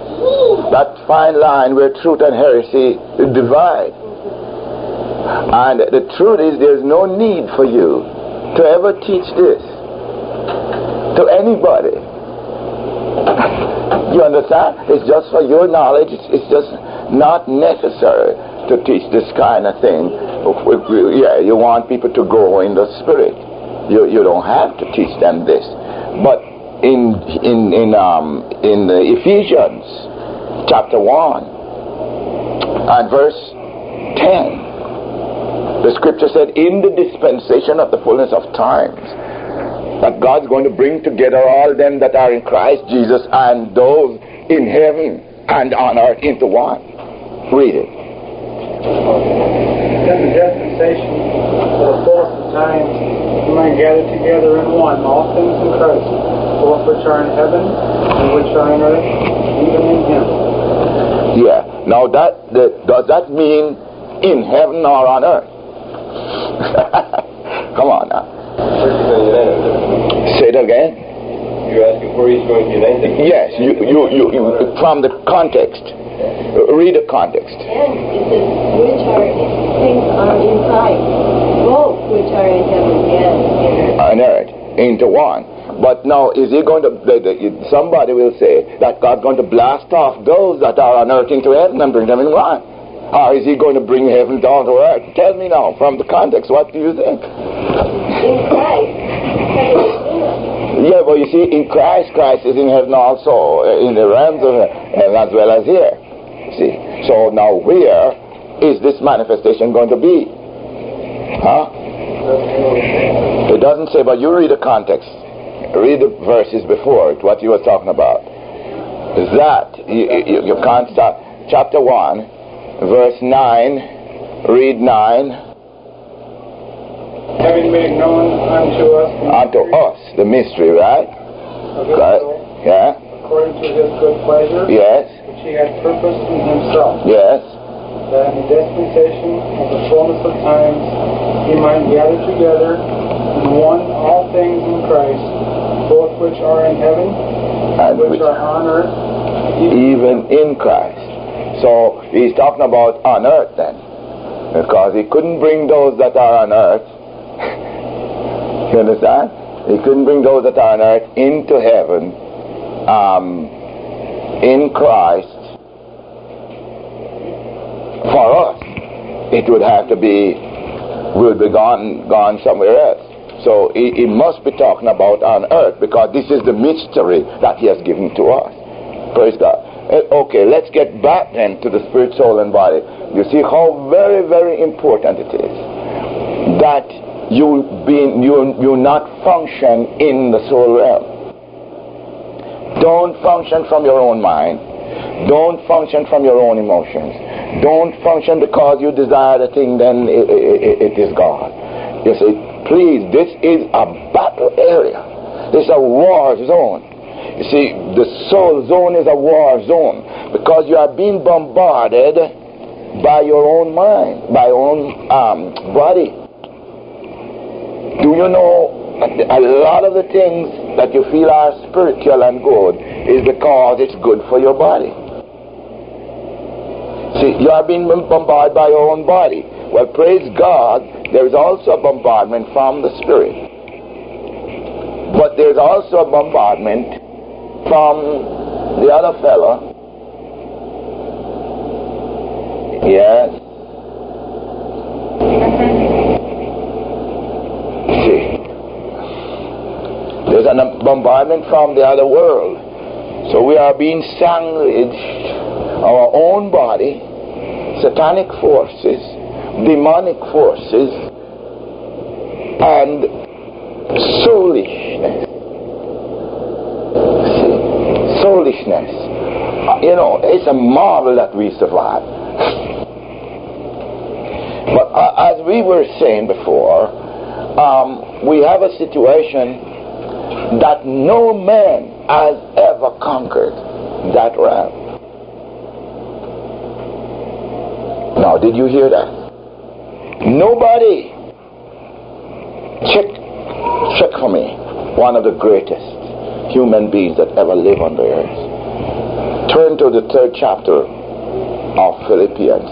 Speaker 1: where truth and heresy divide. And the truth is there's no need for you to ever teach this to anybody. You understand? It's just for your knowledge. It's just not necessary to teach this kind of thing. Yeah, you want people to grow in the spirit. You don't have to teach them this. But in Ephesians chapter 1 and verse 10, the scripture said, in the dispensation of the fullness of times, that God's going to bring together all them that are in Christ Jesus and those in heaven and on earth into one. Read it.
Speaker 4: In the dispensation of the fullness of times, we might gather together in one all things in Christ, both which are in heaven and which are on earth, even in Him.
Speaker 1: Yeah. Now does that mean in heaven or on earth? Come on now. Say it again.
Speaker 6: You're asking where he's going to unite them?
Speaker 1: Yes, you from the context. Read the context.
Speaker 5: And it says, which are things are in Christ, both which are in heaven and
Speaker 1: on earth, into one. But now, is he going to, somebody will say that God's going to blast off those that are on earth into heaven and bring them in one? Or is he going to bring heaven down to earth? Tell me now, from the context, what do you think?
Speaker 5: in Christ, heaven is in us.
Speaker 1: Yeah, but you see, in Christ is in heaven also, in the realms of heaven as well as here. See, so now where is this manifestation going to be? Huh? It doesn't say, but you read the context. Read the verses before it, what you were talking about. That, you can't start. Chapter 1, verse 9, read 9.
Speaker 4: Having made known unto us
Speaker 1: the mystery, right? Right? Yeah?
Speaker 4: according to His good pleasure,
Speaker 1: Yes.
Speaker 4: which He had purposed in Himself,
Speaker 1: Yes.
Speaker 4: that in the dispensation of the fullness of times He might gather together in one all things in Christ, both which are in heaven
Speaker 1: And
Speaker 4: which are on earth,
Speaker 1: even in Christ. So he's talking about on earth then, because he couldn't bring those that are on earth. You understand? He couldn't bring those that are on earth into heaven in Christ. For us, it would have to be, we would be gone somewhere else. So he must be talking about on earth, because this is the mystery that he has given to us. Praise God. Okay, let's get back then to the spirit, soul, and body. You see how very, very important it is that you not function in the soul realm. Don't function from your own mind. Don't function from your own emotions. Don't function because you desire a thing, then it is God. You see, please, this is a battle area. This is a war zone. You see, the soul zone is a war zone because you are being bombarded by your own mind, by your own body. Do you know a lot of the things that you feel are spiritual and good is because it's good for your body? See, you are being bombarded by your own body. Well, praise God, there is also a bombardment from the Spirit. But there's also a bombardment from the other fella. Yes. There's a bombardment from the other world. So we are being sandwiched, our own body, satanic forces, demonic forces, and soulishness. Soulishness. It's a marvel that we survive. But as we were saying before, we have a situation that no man has ever conquered that realm. Now, did you hear that? Nobody. Check for me. One of the greatest human beings that ever lived on the earth. Turn to the 3rd chapter of Philippians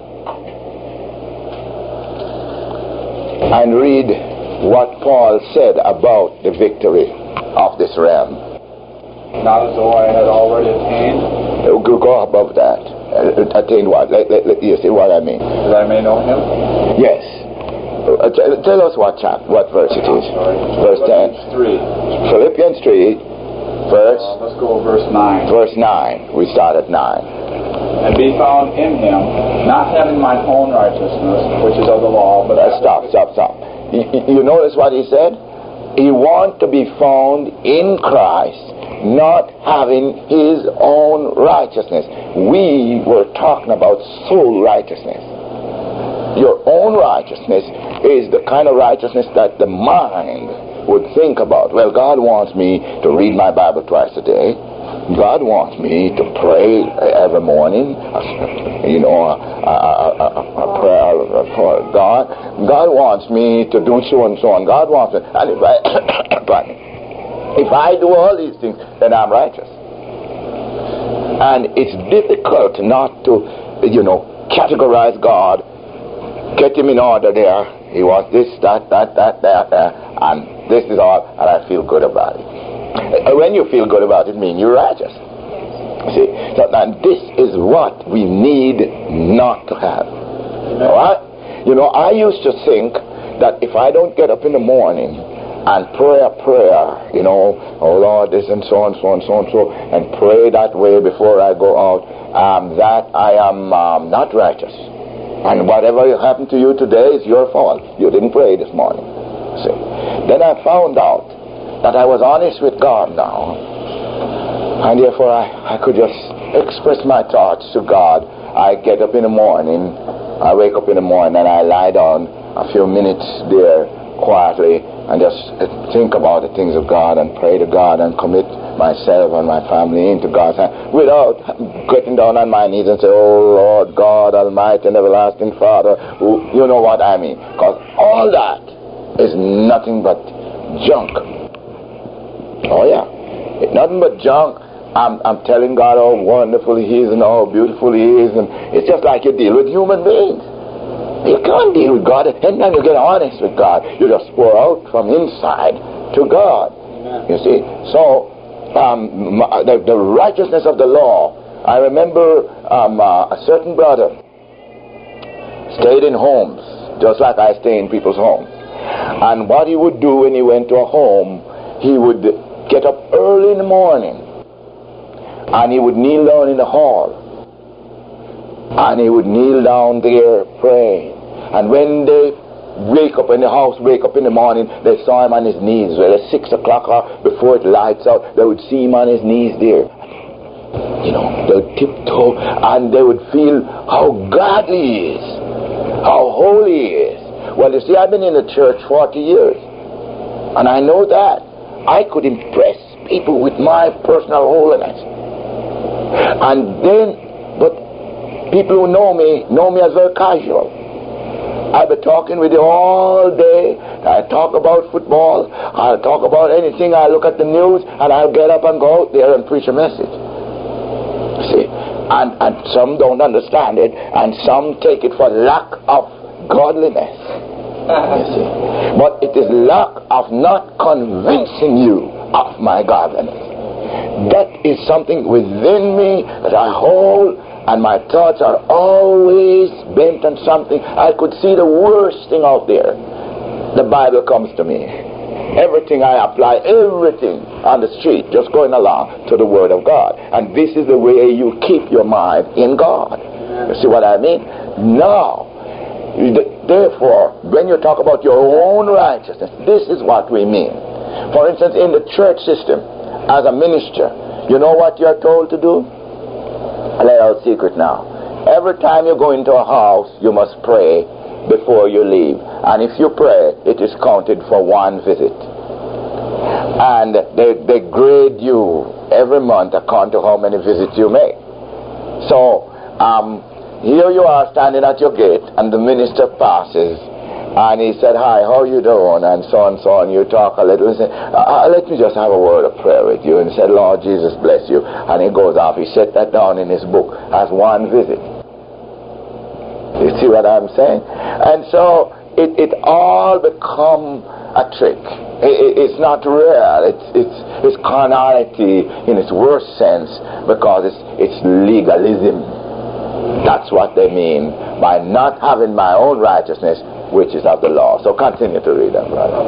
Speaker 1: and read what Paul said about the victory of this realm.
Speaker 2: Not as though I had already attained.
Speaker 1: Go above that. Attain what? You see what I mean?
Speaker 2: That I may know him?
Speaker 1: Yes. Tell us what verse it is. Verse 10.
Speaker 2: 3.
Speaker 1: Philippians 3, verse...
Speaker 2: let's go verse 9.
Speaker 1: Verse 9. We start at 9.
Speaker 2: And be found in him, not having mine own righteousness, which is of the law, but...
Speaker 1: Stop. You notice what he said? He wants to be found in Christ, not having his own righteousness. We were talking about soul righteousness. Your own righteousness is the kind of righteousness that the mind would think about. Well, God wants me to read my Bible twice a day. God wants me to pray every morning, a prayer for God. God wants me to do so and so, and God wants me. And if I do all these things, then I'm righteous. And it's difficult not to, categorize God, get him in order there. He wants this, that, and this is all, and I feel good about it. When you feel good about it, means you're righteous. See, and this is what we need not to have. All right? I used to think that if I don't get up in the morning and pray a prayer, oh Lord, this and so and so and so and so, and pray that way before I go out, that I am not righteous. And whatever happened to you today is your fault. You didn't pray this morning. See? Then I found out that I was honest with God now, and therefore I could just express my thoughts to God. I get up in the morning, I wake up in the morning, and I lie down a few minutes there quietly and just think about the things of God and pray to God and commit myself and my family into God's hand without getting down on my knees and say, oh Lord God Almighty and everlasting Father. You know what I mean? Because all that is nothing but junk. Oh yeah, it's nothing but junk. I'm telling God how wonderful he is and how beautiful he is, and it's just like you deal with human beings. You can't deal with God. Anytime you get honest with God, you just pour out from inside to God. Amen. You see, so the righteousness of the law. I remember a certain brother stayed in homes, just like I stay in people's homes. And what he would do when he went to a home, he would get up early in the morning and he would kneel down in the hall and he would kneel down there praying. And when they wake up in the house, wake up in the morning, they saw him on his knees. Well, at 6 o'clock or before it lights out, they would see him on his knees there. They would tiptoe and they would feel how godly he is, how holy he is. Well, you see, I've been in the church 40 years, and I know that I could impress people with my personal holiness. And then, but people who know me as very casual. I'll be talking with you all day. I talk about football. I'll talk about anything. I look at the news, and I'll get up and go out there and preach a message. See, and some don't understand it, and some take it for lack of godliness. You see, but it is lack of not convincing you of my godliness. That is something within me that I hold, and my thoughts are always bent on something. I could see the worst thing out there. The Bible comes to me. Everything I apply, everything on the street, just going along to the Word of God. And this is the way you keep your mind in God. You see what I mean? Now, therefore, when you talk about your own righteousness, this is what we mean. For instance, in the church system, as a minister, you know what you're told to do? I'll let out a secret now. Every time you go into a house, you must pray before you leave. And if you pray, it is counted for one visit. And they grade you every month according to how many visits you make. So, here you are standing at your gate, and the minister passes, and he said, "Hi, how you doing?" And so on. You talk a little and say, "Let me just have a word of prayer with you." And he said, "Lord Jesus bless you." And he goes off. He set that down in his book as one visit. You see what I'm saying? And so it all become a trick. It's not real. It's carnality in its worst sense, because it's legalism. That's what they mean by not having my own righteousness, which is of the law. So continue to read that, brother.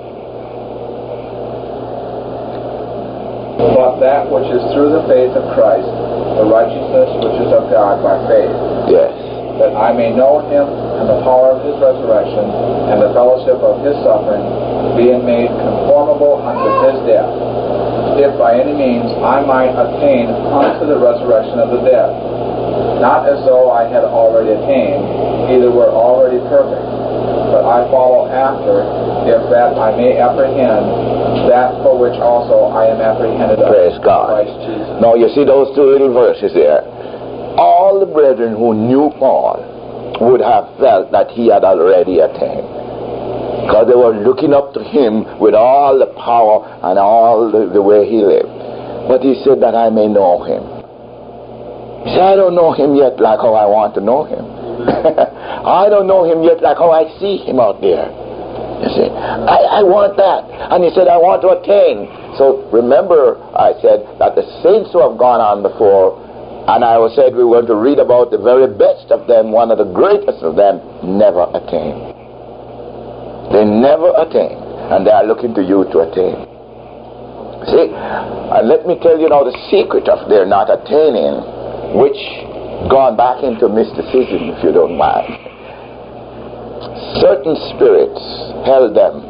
Speaker 2: But that which is through the faith of Christ, the righteousness which is of God by faith.
Speaker 1: Yes.
Speaker 2: That I may know him and the power of his resurrection and the fellowship of his suffering, being made conformable unto his death, if by any means I might attain unto the resurrection of the dead. Not as though I had already attained, either were already perfect, but I follow after, if that I may apprehend that for which also I am apprehended of
Speaker 1: Praise God.
Speaker 2: Christ Jesus.
Speaker 1: Now you see those two little verses there. All the brethren who knew Paul would have felt that he had already attained, because they were looking up to him with all the power and all the way he lived. But he said that I may know him. He said, I don't know him yet like how I want to know him. I don't know him yet like how I see him out there. You see, I want that. And he said, I want to attain. So remember, I said that the saints who have gone on before, and I said we were to read about the very best of them, one of the greatest of them, never attained. They never attained. And they are looking to you to attain. See, and let me tell you now the secret of their not attaining, which gone back into mysticism, if you don't mind. Certain spirits held them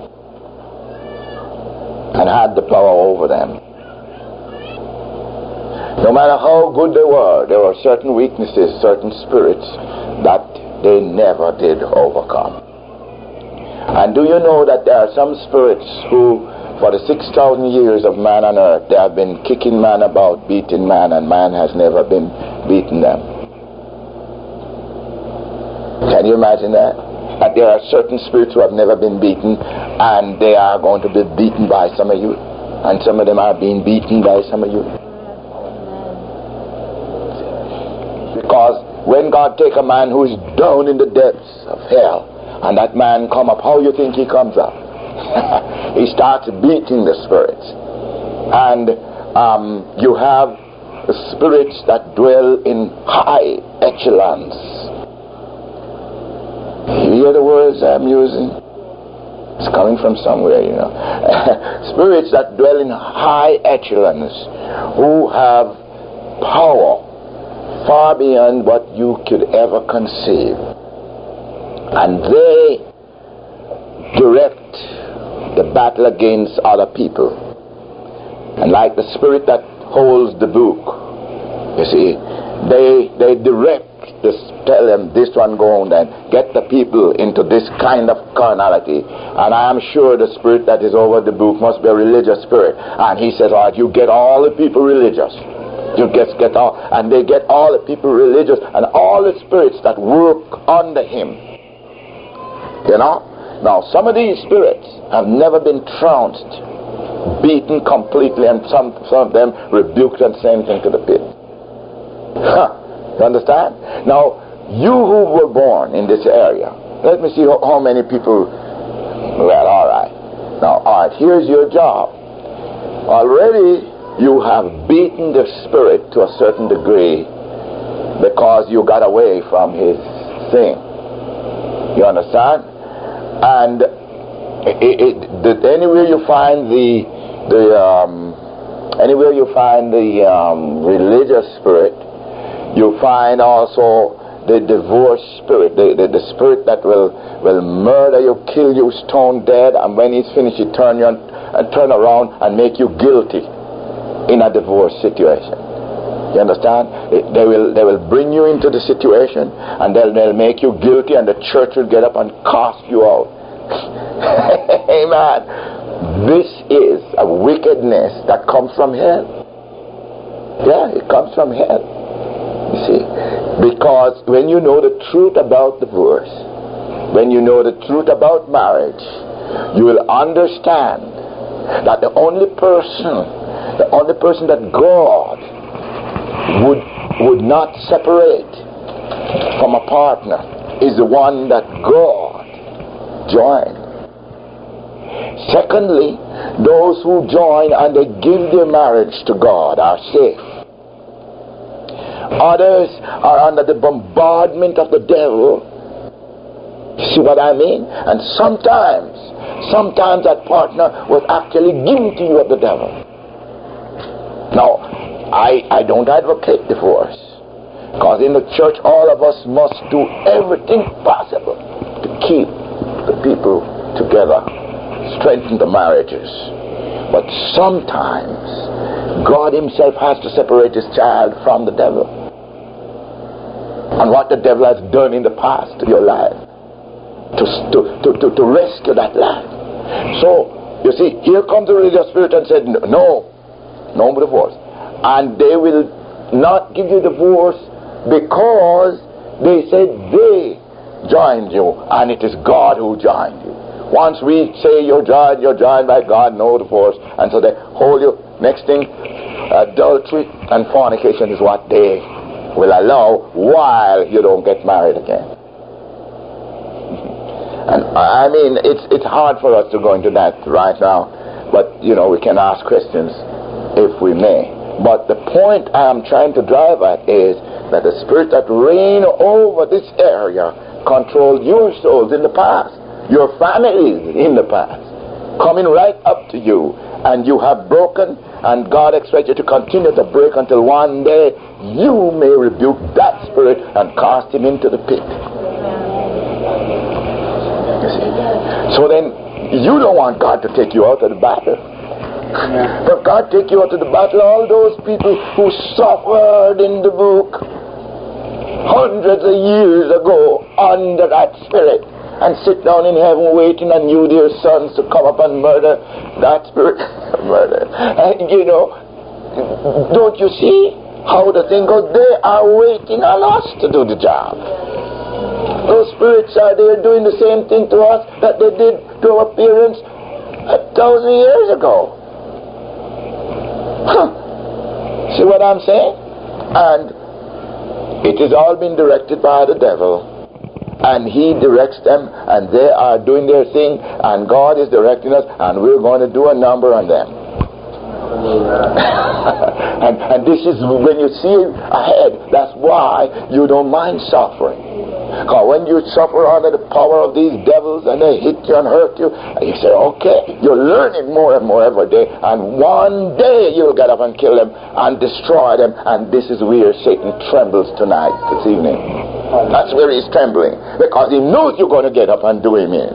Speaker 1: and had the power over them. No matter how good they were certain weaknesses, certain spirits that they never did overcome. And do you know that there are some spirits who, for the 6,000 years of man on earth, they have been kicking man about, beating man, and man has never been beating them? Can you imagine that? That there are certain spirits who have never been beaten, and they are going to be beaten by some of you, and some of them are being beaten by some of you. Because when God take a man who is down in the depths of hell, and that man come up, how you think he comes up? He starts beating the spirits. And you have the spirits that dwell in high echelons. You hear the words I'm using? It's coming from somewhere, you know. Spirits that dwell in high echelons, who have power far beyond what you could ever conceive. And they direct the battle against other people. And like the spirit that holds the book, you see, they direct this, tell them this one go on, and get the people into this kind of carnality. And I am sure the spirit that is over the book must be a religious spirit. And he says, all right, you get all the people religious. You get all, and they get all the people religious, and all the spirits that work under him. You know? Now, some of these spirits have never been trounced, beaten completely, and some of them rebuked and sent into the pit. You understand? Now, you who were born in this area, let me see how many people. Well, all right. Now, all right, here's your job. Already you have beaten the spirit to a certain degree because you got away from his thing. You understand? And Anywhere you find the religious spirit, you find also the divorce spirit, the spirit that will murder you, kill you, stone dead, and when he's finished, he turn around and make you guilty in a divorce situation. You understand? They will bring you into the situation, and they'll make you guilty, and the church will get up and cast you out. Amen. This is a wickedness that comes from hell. Yeah, it comes from hell. You see, because when you know the truth about divorce, when you know the truth about marriage, you will understand that the only person that God would not separate from a partner is the one that God joined. Secondly, those who join and they give their marriage to God are safe. Others are under the bombardment of the devil. See what I mean? And sometimes that partner was actually given to you of the devil. Now, I don't advocate divorce, because in the church all of us must do everything possible to keep the people together, strengthen the marriages. But sometimes God himself has to separate his child from the devil and what the devil has done in the past to your life, to rescue that life. So you see, here comes the religious spirit and said, no divorce. And they will not give you divorce because they said they joined you, and it is God who joined you. Once we say you're joined by God, no divorce. And so they hold you. Next thing, adultery and fornication is what they will allow while you don't get married again. And I mean, it's hard for us to go into that right now, but we can ask questions if we may. But the point I am trying to drive at is that the spirit that reigned over this area controlled your souls in the past, your families in the past, coming right up to you, and you have broken, and God expects you to continue to break until one day you may rebuke that spirit and cast him into the pit. You see? So then you don't want God to take you out of the battle. But God take you out of the battle. All those people who suffered in the book hundreds of years ago under that spirit, and sit down in heaven waiting on you, dear sons, to come up and murder that spirit. Murder. And don't you see how the thing goes? They are waiting on us to do the job. Those spirits are there doing the same thing to us that they did to our parents 1,000 years ago. See what I'm saying? And it has all been directed by the devil, and he directs them, and they are doing their thing, and God is directing us, and we're going to do a number on them. and this is when you see ahead. That's why you don't mind suffering. Because when you suffer under the power of these devils and they hit you and hurt you, and you say, okay, you're learning more and more every day, and one day you'll get up and kill them and destroy them. And this is where Satan trembles tonight, this evening. That's where he's trembling, because he knows you're going to get up and do him in.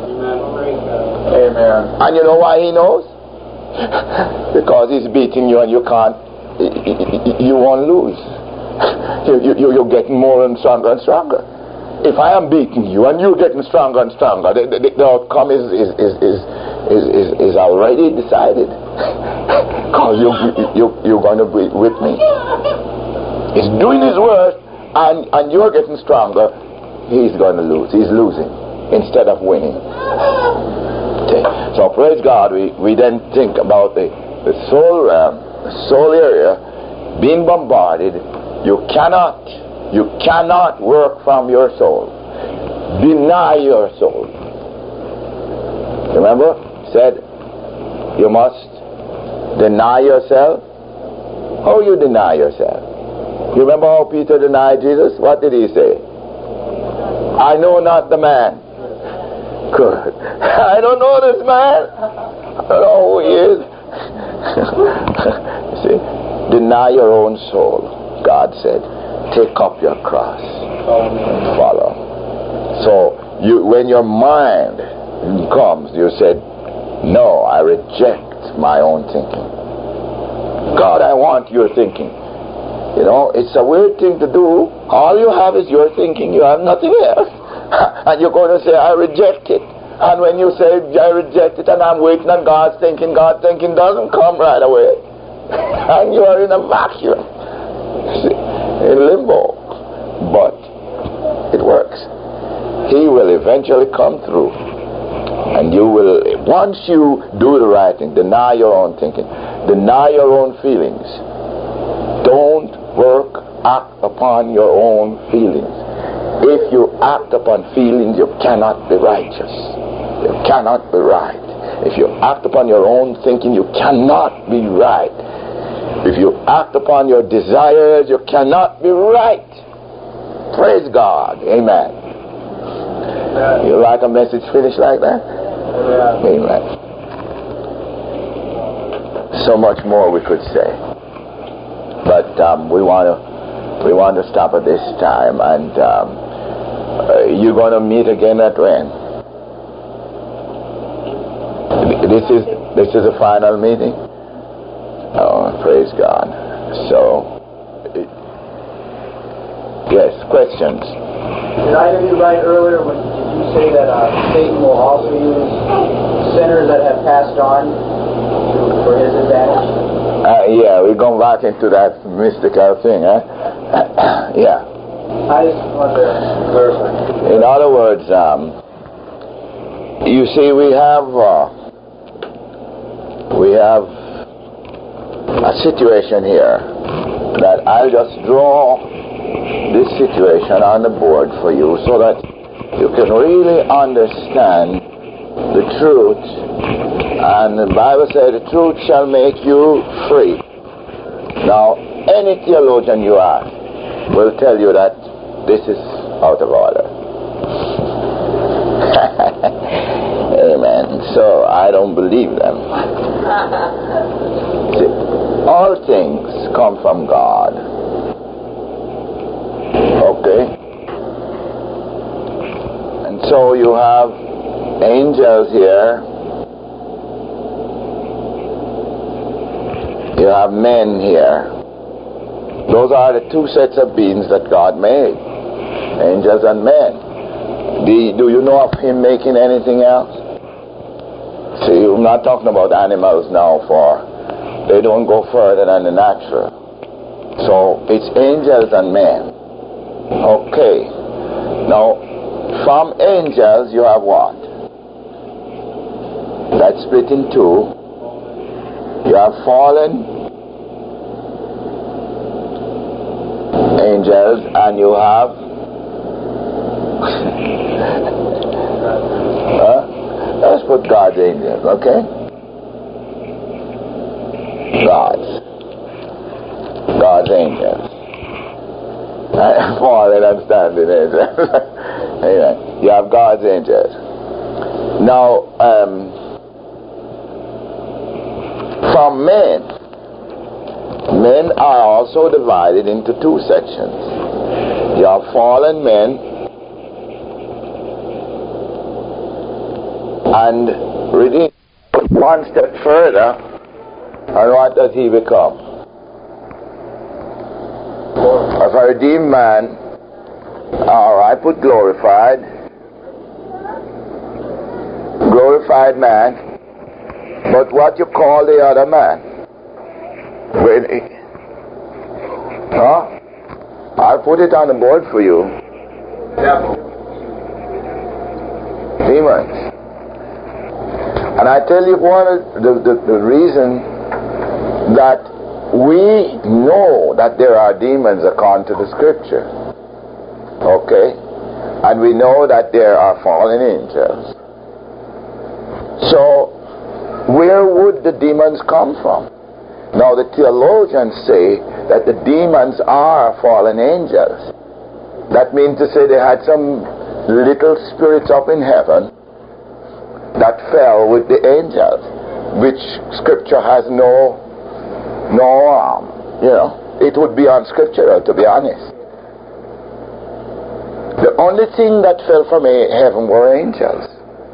Speaker 1: Amen. And you know why he knows? Because he's beating you and you can't, you won't lose. You're getting more and stronger and stronger. If I am beating you and you're getting stronger and stronger, the outcome is already decided. Because you're going to be with me. He's doing his worst, and you're getting stronger. He's going to lose. He's losing instead of winning. Okay. So praise God. We then think about the soul realm, the soul area being bombarded. You cannot work from your soul. Deny your soul. Remember, said you must deny yourself. How you deny yourself? You remember how Peter denied Jesus? What did he say? I know not the man. Good. I don't know this man. I don't know who he is. See, deny your own soul, God said. Take up your cross and follow. So, when your mind comes, you said, no, I reject my own thinking. God, I want your thinking. You know, it's a weird thing to do. All you have is your thinking. You have nothing else. And you're going to say, I reject it. And when you say, I reject it, and I'm waiting on God's thinking doesn't come right away. And you are in a vacuum. In limbo. But it works. He will eventually come through. And you will, once you do the right thing, deny your own thinking, deny your own feelings. Don't act upon your own feelings. If you act upon feelings, you cannot be righteous. You cannot be right. If you act upon your own thinking, you cannot be right. If you act upon your desires, you cannot be right. Praise God. Amen. You like a message finished like that? Amen. So much more we could say. But we want to stop at this time, and you're going to meet again at when? This is a final meeting. Oh, praise God. So, yes, questions.
Speaker 7: Did I hear you right earlier when did you say that Satan will also use sinners that have passed on for his advantage?
Speaker 1: Yeah, we're going back into that mystical thing, huh? Yeah.
Speaker 7: I just wanted to clarify.
Speaker 1: In other words, you see, we have a situation here that I'll just draw this situation on the board for you so that you can really understand the truth. And the Bible says the truth shall make you free. Now, any theologian you ask will tell you that this is out of order. Amen. So I don't believe them. See, all things come from God. Okay? And so you have angels here. You have men here. Those are the two sets of beings that God made. Angels and men. Do you know of him making anything else? See, I'm not talking about animals now, for they don't go further than the natural. So it's angels and men. Okay. Now, from angels you have what? That's split in two. You have fallen angels, and you have let's put God's angels, okay? God's angels. Fallen and standing angels. Amen. You have God's angels. Now, from men are also divided into two sections. You have fallen men and redeemed. One step further, and what does he become? If a redeemed man, I put glorified man. But what you call the other man? I'll put it on the board for you. Demons. And I tell you one of the reason that we know that there are demons according to the scripture. Okay? And we know that there are fallen angels. So, where would the demons come from? Now the theologians say that the demons are fallen angels. That means to say they had some little spirits up in heaven that fell with the angels, which Scripture has no it would be unscriptural, to be honest. The only thing that fell from heaven were angels.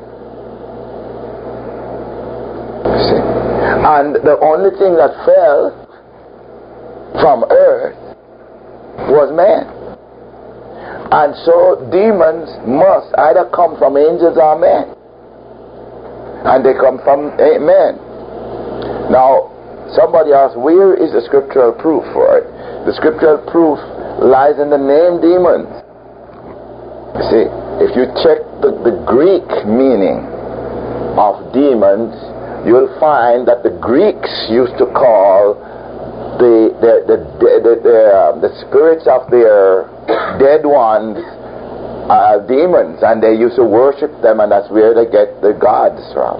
Speaker 1: See? And the only thing that fell from earth was man. And so demons must either come from angels or men. And they come from men. Now, somebody asked, where is the scriptural proof for it? The scriptural proof lies in the name demons. You see, if you check the Greek meaning of demons, you'll find that the Greeks used to call the spirits of their dead ones demons, and they used to worship them, and that's where they get the gods from.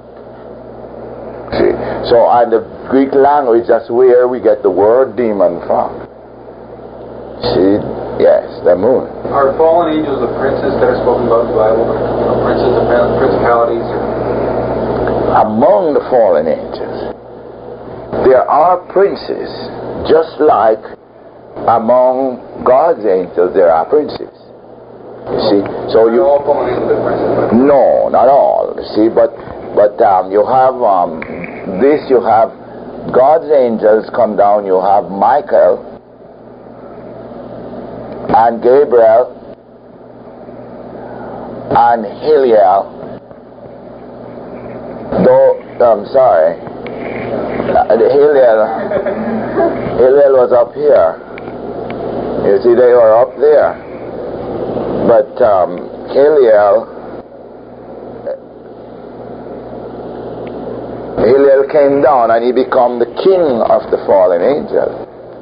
Speaker 1: See, so in the Greek language, that's where we get the word demon from. See, yes, the moon.
Speaker 2: Are fallen angels the princes that are spoken about in the Bible? Princes of principalities?
Speaker 1: Among the fallen angels, there are princes, just like among God's angels there are princes. You see, so you
Speaker 2: all fallen angels are princes?
Speaker 1: No, not all. You see, but you have you have God's angels come down. You have Michael and Gabriel and Heliel. Heliel was up here. You see, they were up there. But Heliel came down and he became the king of the fallen angels.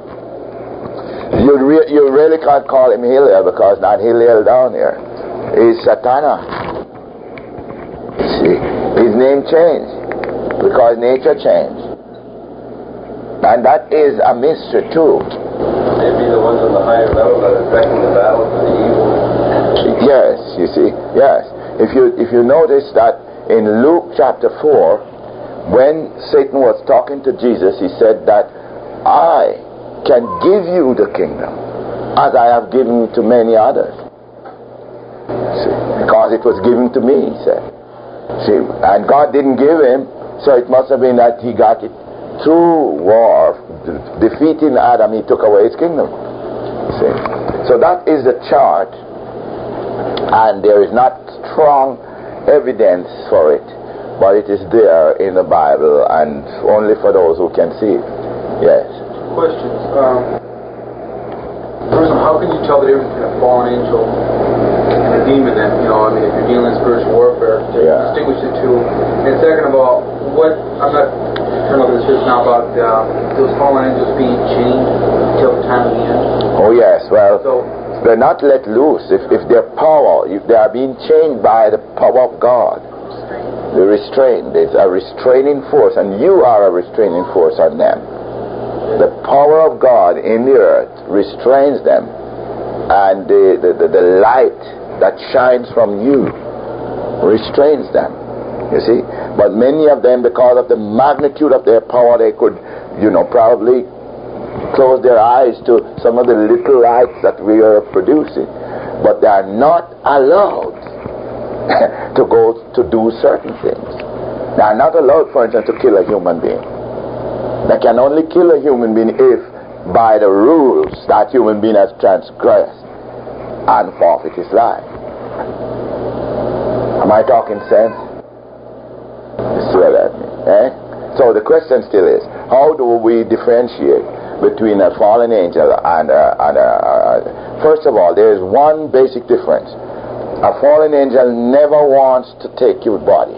Speaker 1: You really can't call him Heliel, because not Heliel down here. He's Satana. You see, his name changed because nature changed. And that is a mystery too.
Speaker 6: Maybe the ones on the higher level that are affecting the battles of the evil.
Speaker 1: Yes, you see, yes. If you notice that in Luke chapter 4, when Satan was talking to Jesus, he said that I can give you the kingdom as I have given to many others. See, because it was given to me, he said. See, and God didn't give him, so it must have been that he got it through war. Defeating Adam, he took away his kingdom. See? So that is the chart, and there is not strong evidence for it, but it is there in the Bible, and only for those who can see it. Yes.
Speaker 2: Questions. First, how can you tell the difference between a fallen angel and a demon? Then, if you're dealing in spiritual warfare, to distinguish the two. And second of all, I'm not turning over the scripture now about those fallen angels being chained until the time of the end.
Speaker 1: Oh yes, well, they're not let loose. If their power, if they are being chained by the power of God, they're restrained. There's a restraining force, and you are a restraining force on them. The power of God in the earth restrains them, and the light that shines from you restrains them. You see, but many of them, because of the magnitude of their power, they could, probably close their eyes to some of the little lights that we are producing, but they are not allowed to go to do certain things. They are not allowed, for instance, to kill a human being. They can only kill a human being if, by the rules, that human being has transgressed and forfeit his life. Am I talking sense? You see what I mean? So the question still is, how do we differentiate between a fallen angel and first of all, there is one basic difference. A fallen angel never wants to take your body.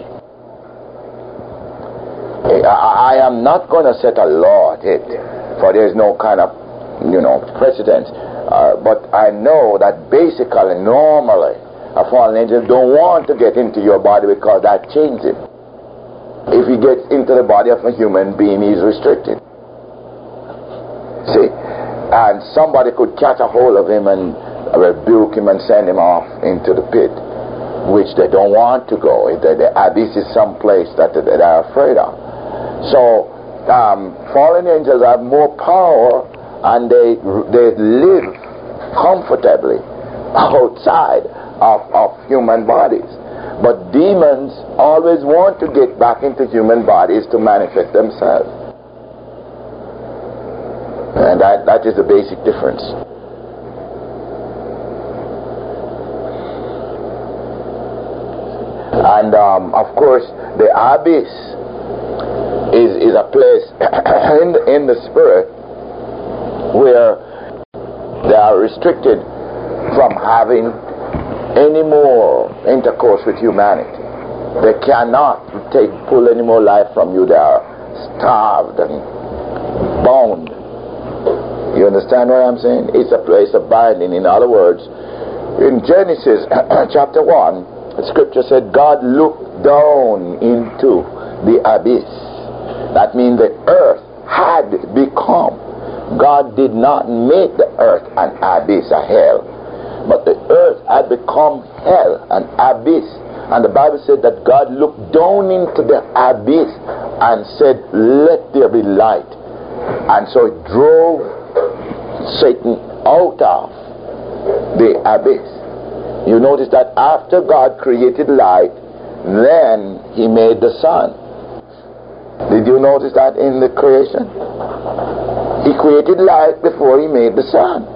Speaker 1: I am not going to set a law at it, for there is no kind of, precedent. But I know that basically, normally, a fallen angel don't want to get into your body because that changes him. If he gets into the body of a human being, he's restricted. See? And somebody could catch a hold of him and rebuke him and send him off into the pit. which they don't want to go. The abyss is some place that they are afraid of. So fallen angels have more power, and they live comfortably outside of human bodies. But demons always want to get back into human bodies to manifest themselves. And that is the basic difference. And of course, the abyss is a place in the spirit where they are restricted from having any more intercourse with humanity. They cannot pull any more life from you. They are starved and bound. You understand what I'm saying? It's a place of binding. In other words, in Genesis chapter 1, the scripture said God looked down into the abyss. That means the earth had become. God did not make the earth an abyss, a hell, but the earth had become hell, an abyss. And the Bible said that God looked down into the abyss and said, let there be light. And so it drove Satan out of the abyss. You notice that after God created light, then he made the sun. Did you notice that in the creation? He created light before he made the sun.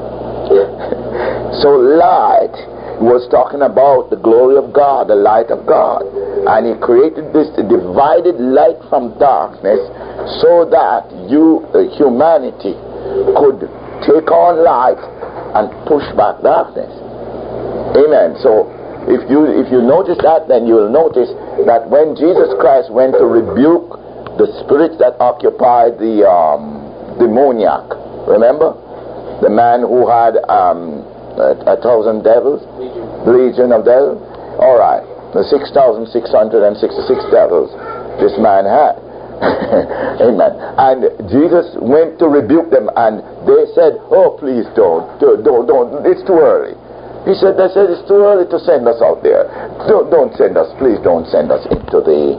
Speaker 1: So light was talking about the glory of God, the light of God. And he created this divided light from darkness so that humanity could take on light and push back darkness. Amen. So if you notice that, then you will notice that when Jesus Christ went to rebuke the spirits that occupied the demoniac, remember? The man who had 1,000 devils, legion of devils. All right, the 6,666 devils this man had. Amen. And Jesus went to rebuke them, and they said, "Oh, please don't! It's too early." They said it's too early to send us out there. Don't send us, please don't send us into the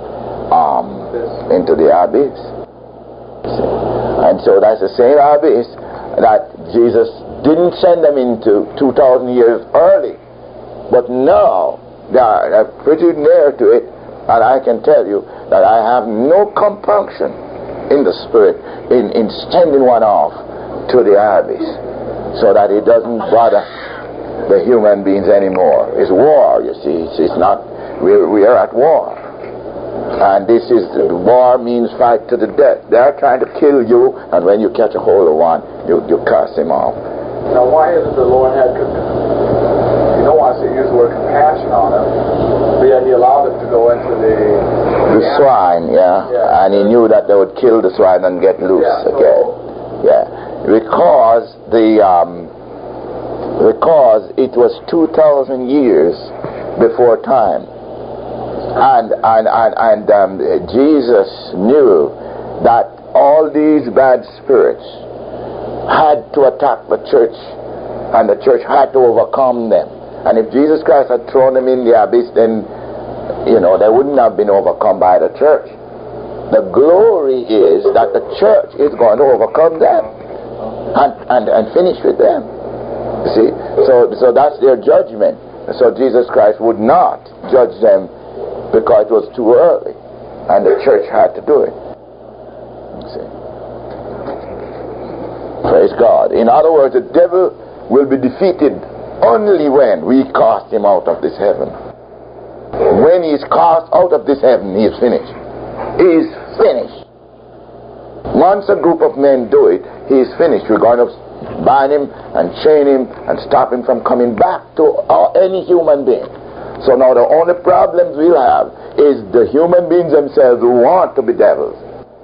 Speaker 1: abyss. And so that's the same abyss that Jesus didn't send them into 2,000 years early. But now they are pretty near to it, and I can tell you that I have no compunction in the spirit in sending one off to the abyss, so that it doesn't bother the human beings anymore. It's war, you see. It's not. We are at war. And this is, war means fight to the death. They are trying to kill you, and when you catch a hold of one, you cast him off.
Speaker 8: Now, why is it the Lord had, you don't want to use the word compassion on him, but yet he allowed them to go into the
Speaker 1: swine, yeah. And he knew that they would kill the swine and get loose again. Yeah. Because it was 2,000 years before time. And Jesus knew that all these bad spirits had to attack the church, and the church had to overcome them. And if Jesus Christ had thrown them in the abyss, then they wouldn't have been overcome by the church. The glory is that the church is going to overcome them and finish with them. You see, so that's their judgment. So Jesus Christ would not judge them because it was too early, and the church had to do it. You see. Praise God. In other words, the devil will be defeated only when we cast him out of this heaven. When he is cast out of this heaven, he is finished. He is finished. Once a group of men do it, he is finished. We're going to bind him and chain him and stop him from coming back to any human being. So now the only problems we'll have is the human beings themselves who want to be devils.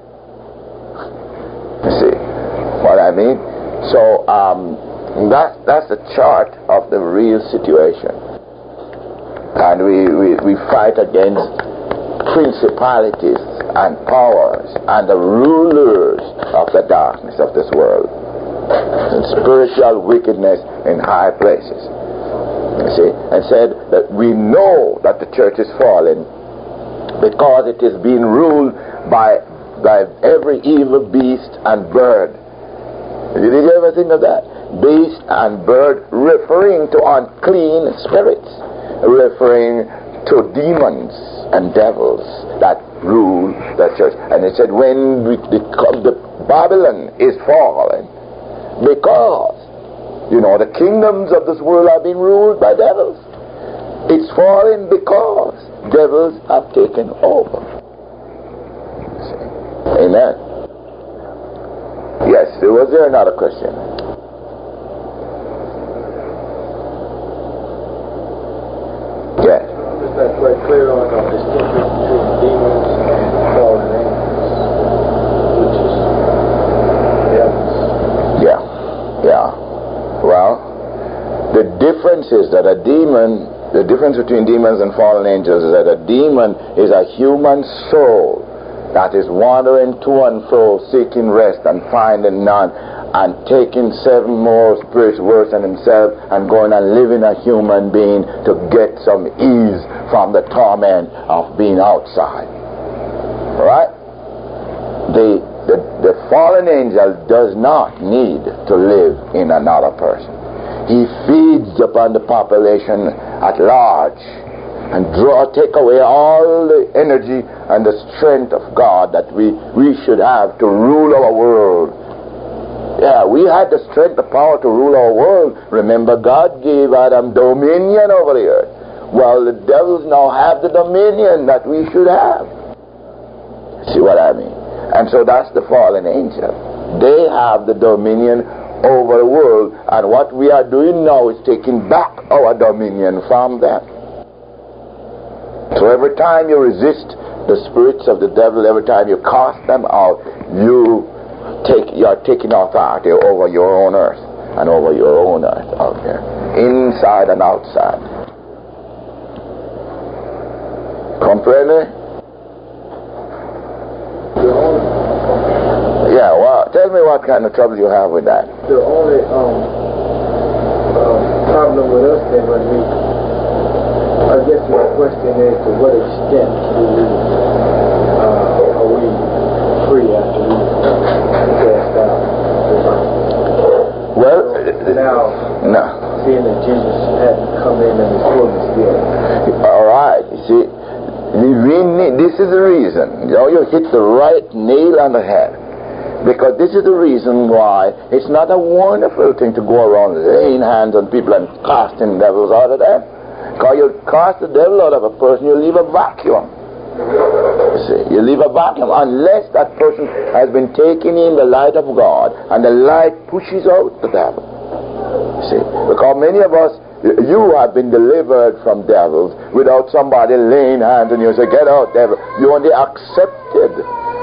Speaker 1: You see what I mean? So that's the chart of the real situation. And we fight against principalities and powers and the rulers of the darkness of this world, and spiritual wickedness in high places. You see, and said that we know that the church is fallen because it is being ruled by every evil beast and bird. Did you ever think of that? Beast and bird, referring to unclean spirits, referring to demons and devils that rule the church. And it said when the Babylon is fallen, because the kingdoms of this world are being ruled by devils. It's fallen because devils have taken over. Amen. Yes, was there another question? Yes.
Speaker 9: It's not quite clear on the distinction between demons and fallen angels, which is devils.
Speaker 1: Yeah. Well, the difference is that the difference between demons and fallen angels is that a demon is a human soul that is wandering to and fro, seeking rest and finding none, and taking 7 more spirits worse than himself and going and living a human being to get some ease from the torment of being outside. Right? The fallen angel does not need to live in another person. He feeds upon the population at large and take away all the energy and the strength of God that we should have to rule our world. Yeah, we had the strength, the power to rule our world. Remember, God gave Adam dominion over the earth. Well, the devils now have the dominion that we should have. See what I mean? And so that's the fallen angel. They have the dominion over the world, and what we are doing now is taking back our dominion from them. So every time you resist the spirits of the devil, every time you cast them out, you are taking authority over your own earth and over your own earth out there, inside and outside. Comprende? Yeah, well, tell me what kind of trouble you have with that.
Speaker 9: The only problem with us then when I guess my question is to what extent are we free after we cast out?
Speaker 1: Well,
Speaker 9: now, seeing that Jesus hadn't come in and his fullness yet.
Speaker 1: All right, you see, this is the reason. You hit the right nail on the head. Because this is the reason why it's not a wonderful thing to go around laying hands on people and casting devils out of them. Because you cast the devil out of a person, you leave a vacuum. You see, you leave a vacuum unless that person has been taking in the light of God and the light pushes out the devil. You see, because many of us, you have been delivered from devils without somebody laying hands on you and say, get out, devil. You only accepted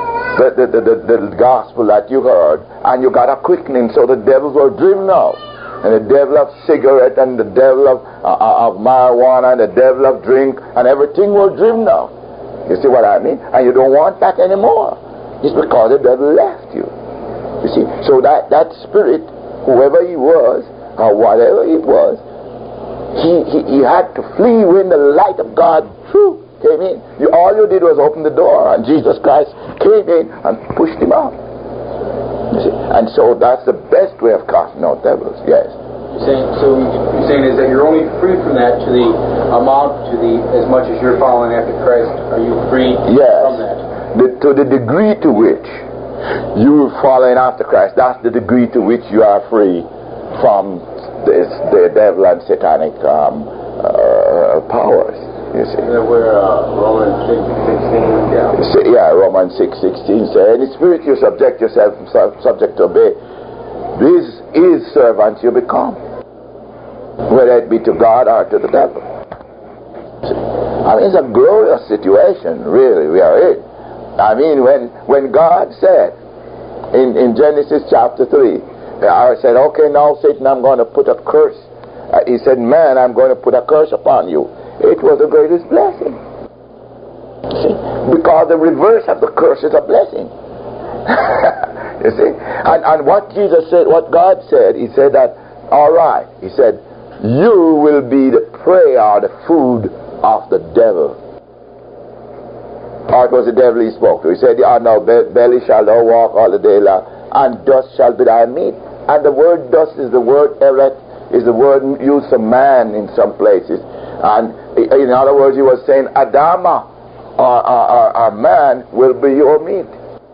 Speaker 1: the gospel that you heard, and you got a quickening, so the devils were driven out. And the devil of cigarette, and the devil of marijuana, and the devil of drink, and everything was driven out. You see what I mean? And you don't want that anymore. It's because the devil left you. You see? So that spirit, whoever he was, or whatever it was, he had to flee when the light of God came in. All you did was open the door, and Jesus Christ came in and pushed him out. You see? And so that's the best way of casting out devils. Yes.
Speaker 2: You're saying is that you're only free from that to the amount, as much as you're following after Christ. Are you free from that?
Speaker 1: To the degree to which you're following after Christ, that's the degree to which you are free from the devil and satanic powers. You see.
Speaker 6: Where Romans 6:16.
Speaker 1: Yeah, Romans 6:16 says, any spirit you subject yourself subject to obey, this is servants you become, whether it be to God or to the devil. See? I mean, it's a glorious situation, really, we are in. I mean, when God said in Genesis chapter 3, I said, okay, now Satan, I'm going to put a curse. He said, man, I'm going to put a curse upon you. It was the greatest blessing. See? Because the reverse of the curse is a blessing. You see? And what Jesus said, what God said, he said that, all right, he said, you will be the prey or the food of the devil. Or it was the devil he spoke to. He said, on thy belly shalt thou walk all the day long, and dust shall be thy meat. And the word dust is the word eret, is the word used for man in some places. And in other words, he was saying, Adama, or man, will be your meat.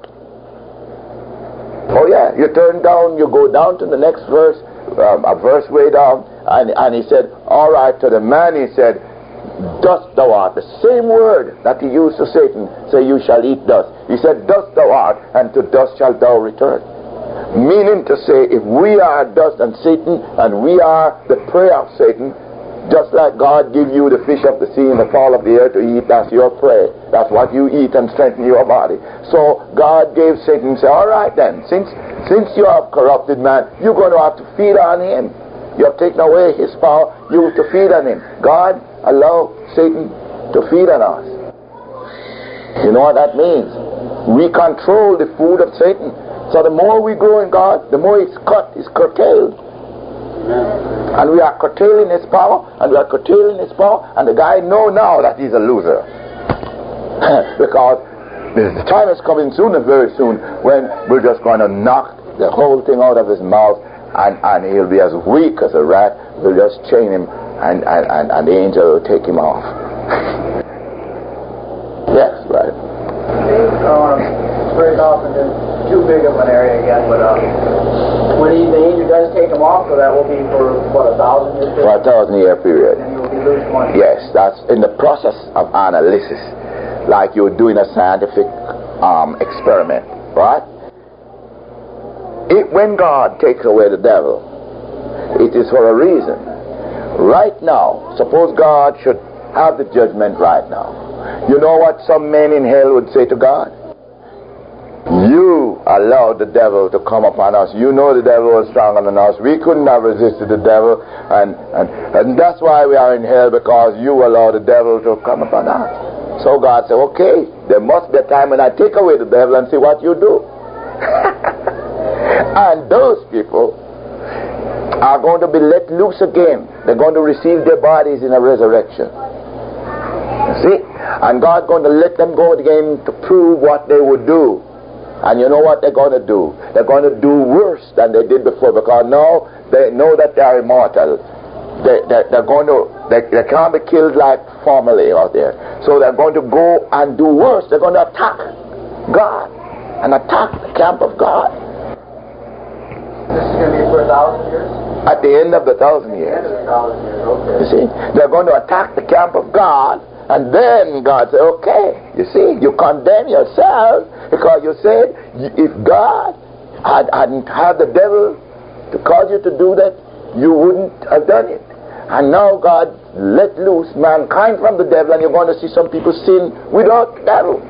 Speaker 1: Oh yeah, you turn down, you go down to the next verse, a verse way down, and he said, all right, to the man he said, dust thou art. The same word that he used to Satan, say, you shall eat dust. He said, dust thou art, and to dust shalt thou return. Meaning to say, if we are dust and Satan, and we are the prey of Satan, just like God give you the fish of the sea and the fowl of the air to eat, that's your prey. That's what you eat and strengthen your body. So God gave Satan, say, all right then, since you have corrupted man, you're going to have to feed on him. You have taken away his power, you have to feed on him. God allow Satan to feed on us. You know what that means? We control the food of Satan. So the more we grow in God, the more it's curtailed. And we are curtailing his power, and we are curtailing his power, and the guy know now that he's a loser. Because the time is coming soon and very soon when we're just going to knock the whole thing out of his mouth, and he'll be as weak as a rat. We'll just chain him, and the angel will take him off. Yes, right.
Speaker 7: I don't want to break off into too big of an area again, but when the angel does take him off, so that will be for, what, 1,000 years?
Speaker 1: For 1,000-year period.
Speaker 7: And he will be loose one.
Speaker 1: Yes, that's in the process of analysis, like you're doing a scientific experiment, right? When God takes away the devil, it is for a reason. Right now, suppose God should have the judgment right now. You know what some men in hell would say to God? You allowed the devil to come upon us. You know the devil was stronger than us. We couldn't have resisted the devil, and that's why we are in hell, because you allowed the devil to come upon us. So God said, okay, there must be a time when I take away the devil and see what you do. And those people are going to be let loose again. They're going to receive their bodies in a resurrection. You see? And God's going to let them go again to prove what they would do. And you know what they're going to do? They're going to do worse than they did before, because now they know that they are immortal. They can't be killed like formerly out there. So they're going to go and do worse. They're going to attack God and attack the camp of God.
Speaker 7: This is going to be for 1,000 years?
Speaker 1: At the end of the 1,000 years.
Speaker 7: At the end of the 1,000 years, okay.
Speaker 1: You see, they're going to attack the camp of God, and then God said, okay, you see, you condemn yourself, because you said, if God hadn't had the devil to cause you to do that, you wouldn't have done it. And now God let loose mankind from the devil, and you're going to see some people sin without the devil.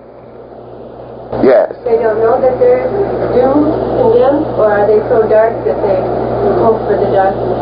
Speaker 1: Yes.
Speaker 5: They don't know that they're doomed, condemned, or are they so dark that they hope for the darkness?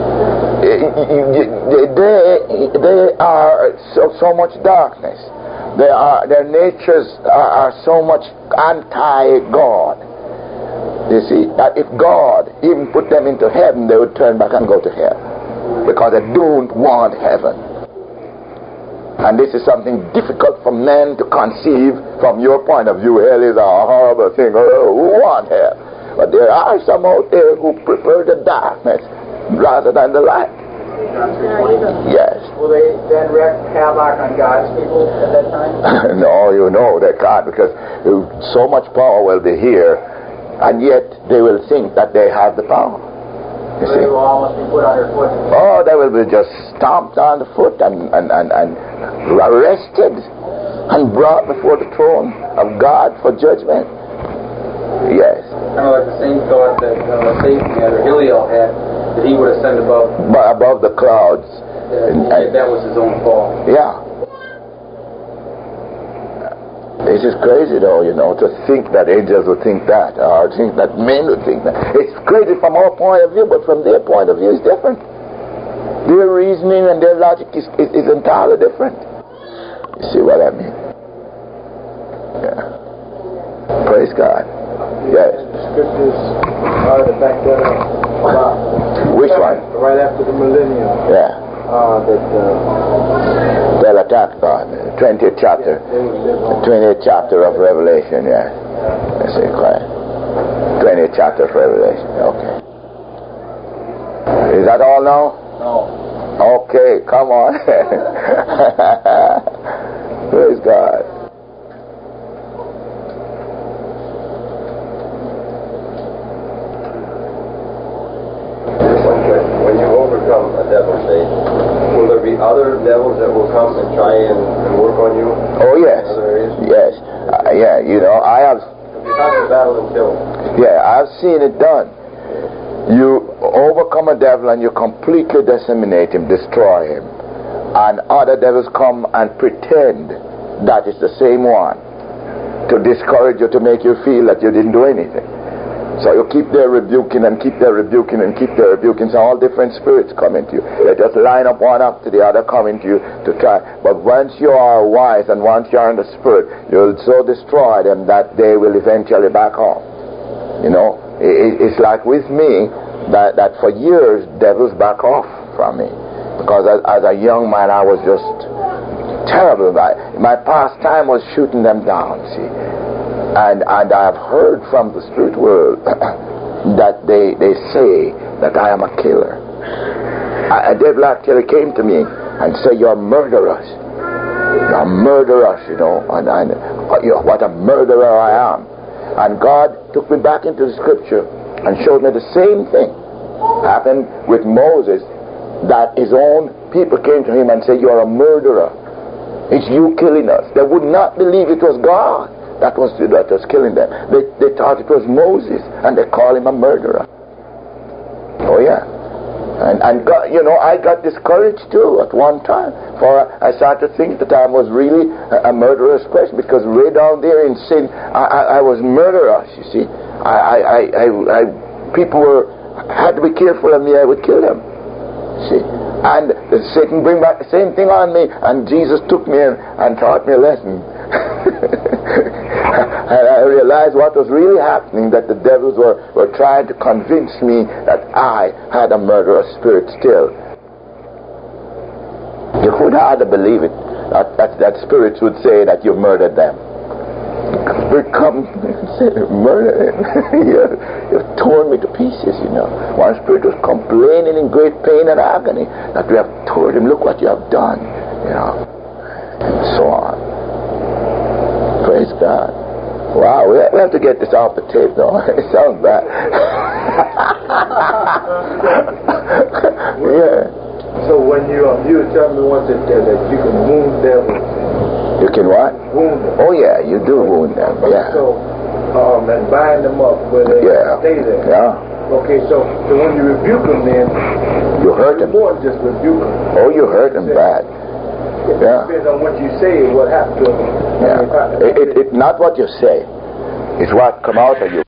Speaker 1: They are so much darkness. Their natures are so much anti-God. You see, that if God even put them into heaven, they would turn back and go to hell, because they don't want heaven. And this is something difficult for men to conceive from your point of view. Hell is a horrible thing. Oh, who want hell? But there are some out there who prefer the darkness rather than the light. Yes.
Speaker 7: Will they then wreak havoc on God's people at that time?
Speaker 1: No, you know they can't, because so much power will be here, and yet they will think that they have the power.
Speaker 7: You see? They will almost be put underfoot.
Speaker 1: Oh, they will be just stomped on the foot and arrested and brought before the throne of God for judgment. Yes.
Speaker 2: Kind of like the same thought that Satan had, or Heliel had, that he would ascend above the
Speaker 1: clouds.
Speaker 2: That was his own fault.
Speaker 1: Yeah. This is crazy, though, to think that angels would think that, or think that men would think that. It's crazy from our point of view, but from their point of view, it's different. Their reasoning and their logic is entirely different. You see what I mean? Yeah. Praise God. Yes.
Speaker 9: The scriptures are to back that up.
Speaker 1: Which one?
Speaker 9: Right after the millennium.
Speaker 1: Yeah. They'll attack God. 20th chapter. 20th chapter of Revelation, yeah. Let's see, quiet. 20th chapter of Revelation. Okay. Is that all now?
Speaker 9: No.
Speaker 1: Okay, come on. Praise God.
Speaker 6: When you overcome a devil, say, will there be other devils that will come and try and work on you?
Speaker 1: Oh, yes. Yes. Yeah, you know, I have...
Speaker 6: You have to battle and kill.
Speaker 1: Yeah, I've seen it done. You overcome a devil and you completely disseminate him, destroy him. And other devils come and pretend that it's the same one to discourage you, to make you feel that you didn't do anything. So you keep there rebuking and keep there rebuking and keep there rebuking. So all different spirits come into you. They just line up one after the other coming to you to try. But once you are wise and once you are in the spirit, you'll so destroy them that they will eventually back off. You know, it's like with me that for years devils back off from me. Because as a young man I was just terrible. My pastime was shooting them down, see. And I've heard from the spirit world that they say that I am a killer. A devil actually came to me and said, "You're murderous. You're murderous, you know, and what a murderer I am." And God took me back into the scripture and showed me the same thing happened with Moses, that his own people came to him and said, "You're a murderer. It's you killing us." They would not believe it was God that was killing them. They thought it was Moses, and they called him a murderer. Oh yeah. And God, you know, I got discouraged too at one time, for I started to think that I was really a murderous person, because way down there in sin I was murderous, you see. People had to be careful of me. I would kill them, see. And Satan bring back the same thing on me, and Jesus took me in and taught me a lesson. And I realized what was really happening, that the devils were trying to convince me that I had a murderous spirit still. You could hardly believe it, that spirits would say that you murdered them. Spirit come and say, "Murder him." You've torn me to pieces, you know. One spirit was complaining in great pain and agony that we have torn him. "Look what you have done," you know, and so on. Praise God. Wow, we have to get this off the tape, though. It sounds bad. Yeah.
Speaker 9: So when you were telling me once that you can wound devils.
Speaker 1: You can what?
Speaker 9: Wound them.
Speaker 1: Oh yeah, you do wound them. Yeah.
Speaker 9: So and bind them up where they stay there.
Speaker 1: Yeah.
Speaker 9: Okay, so when you rebuke them, then
Speaker 1: you hurt them.
Speaker 9: More than just rebuke them.
Speaker 1: Oh, you hurt them bad. Yeah.
Speaker 9: It depends on what you say and what happens to them.
Speaker 1: Yeah. It's not what you say. It's what come out of you.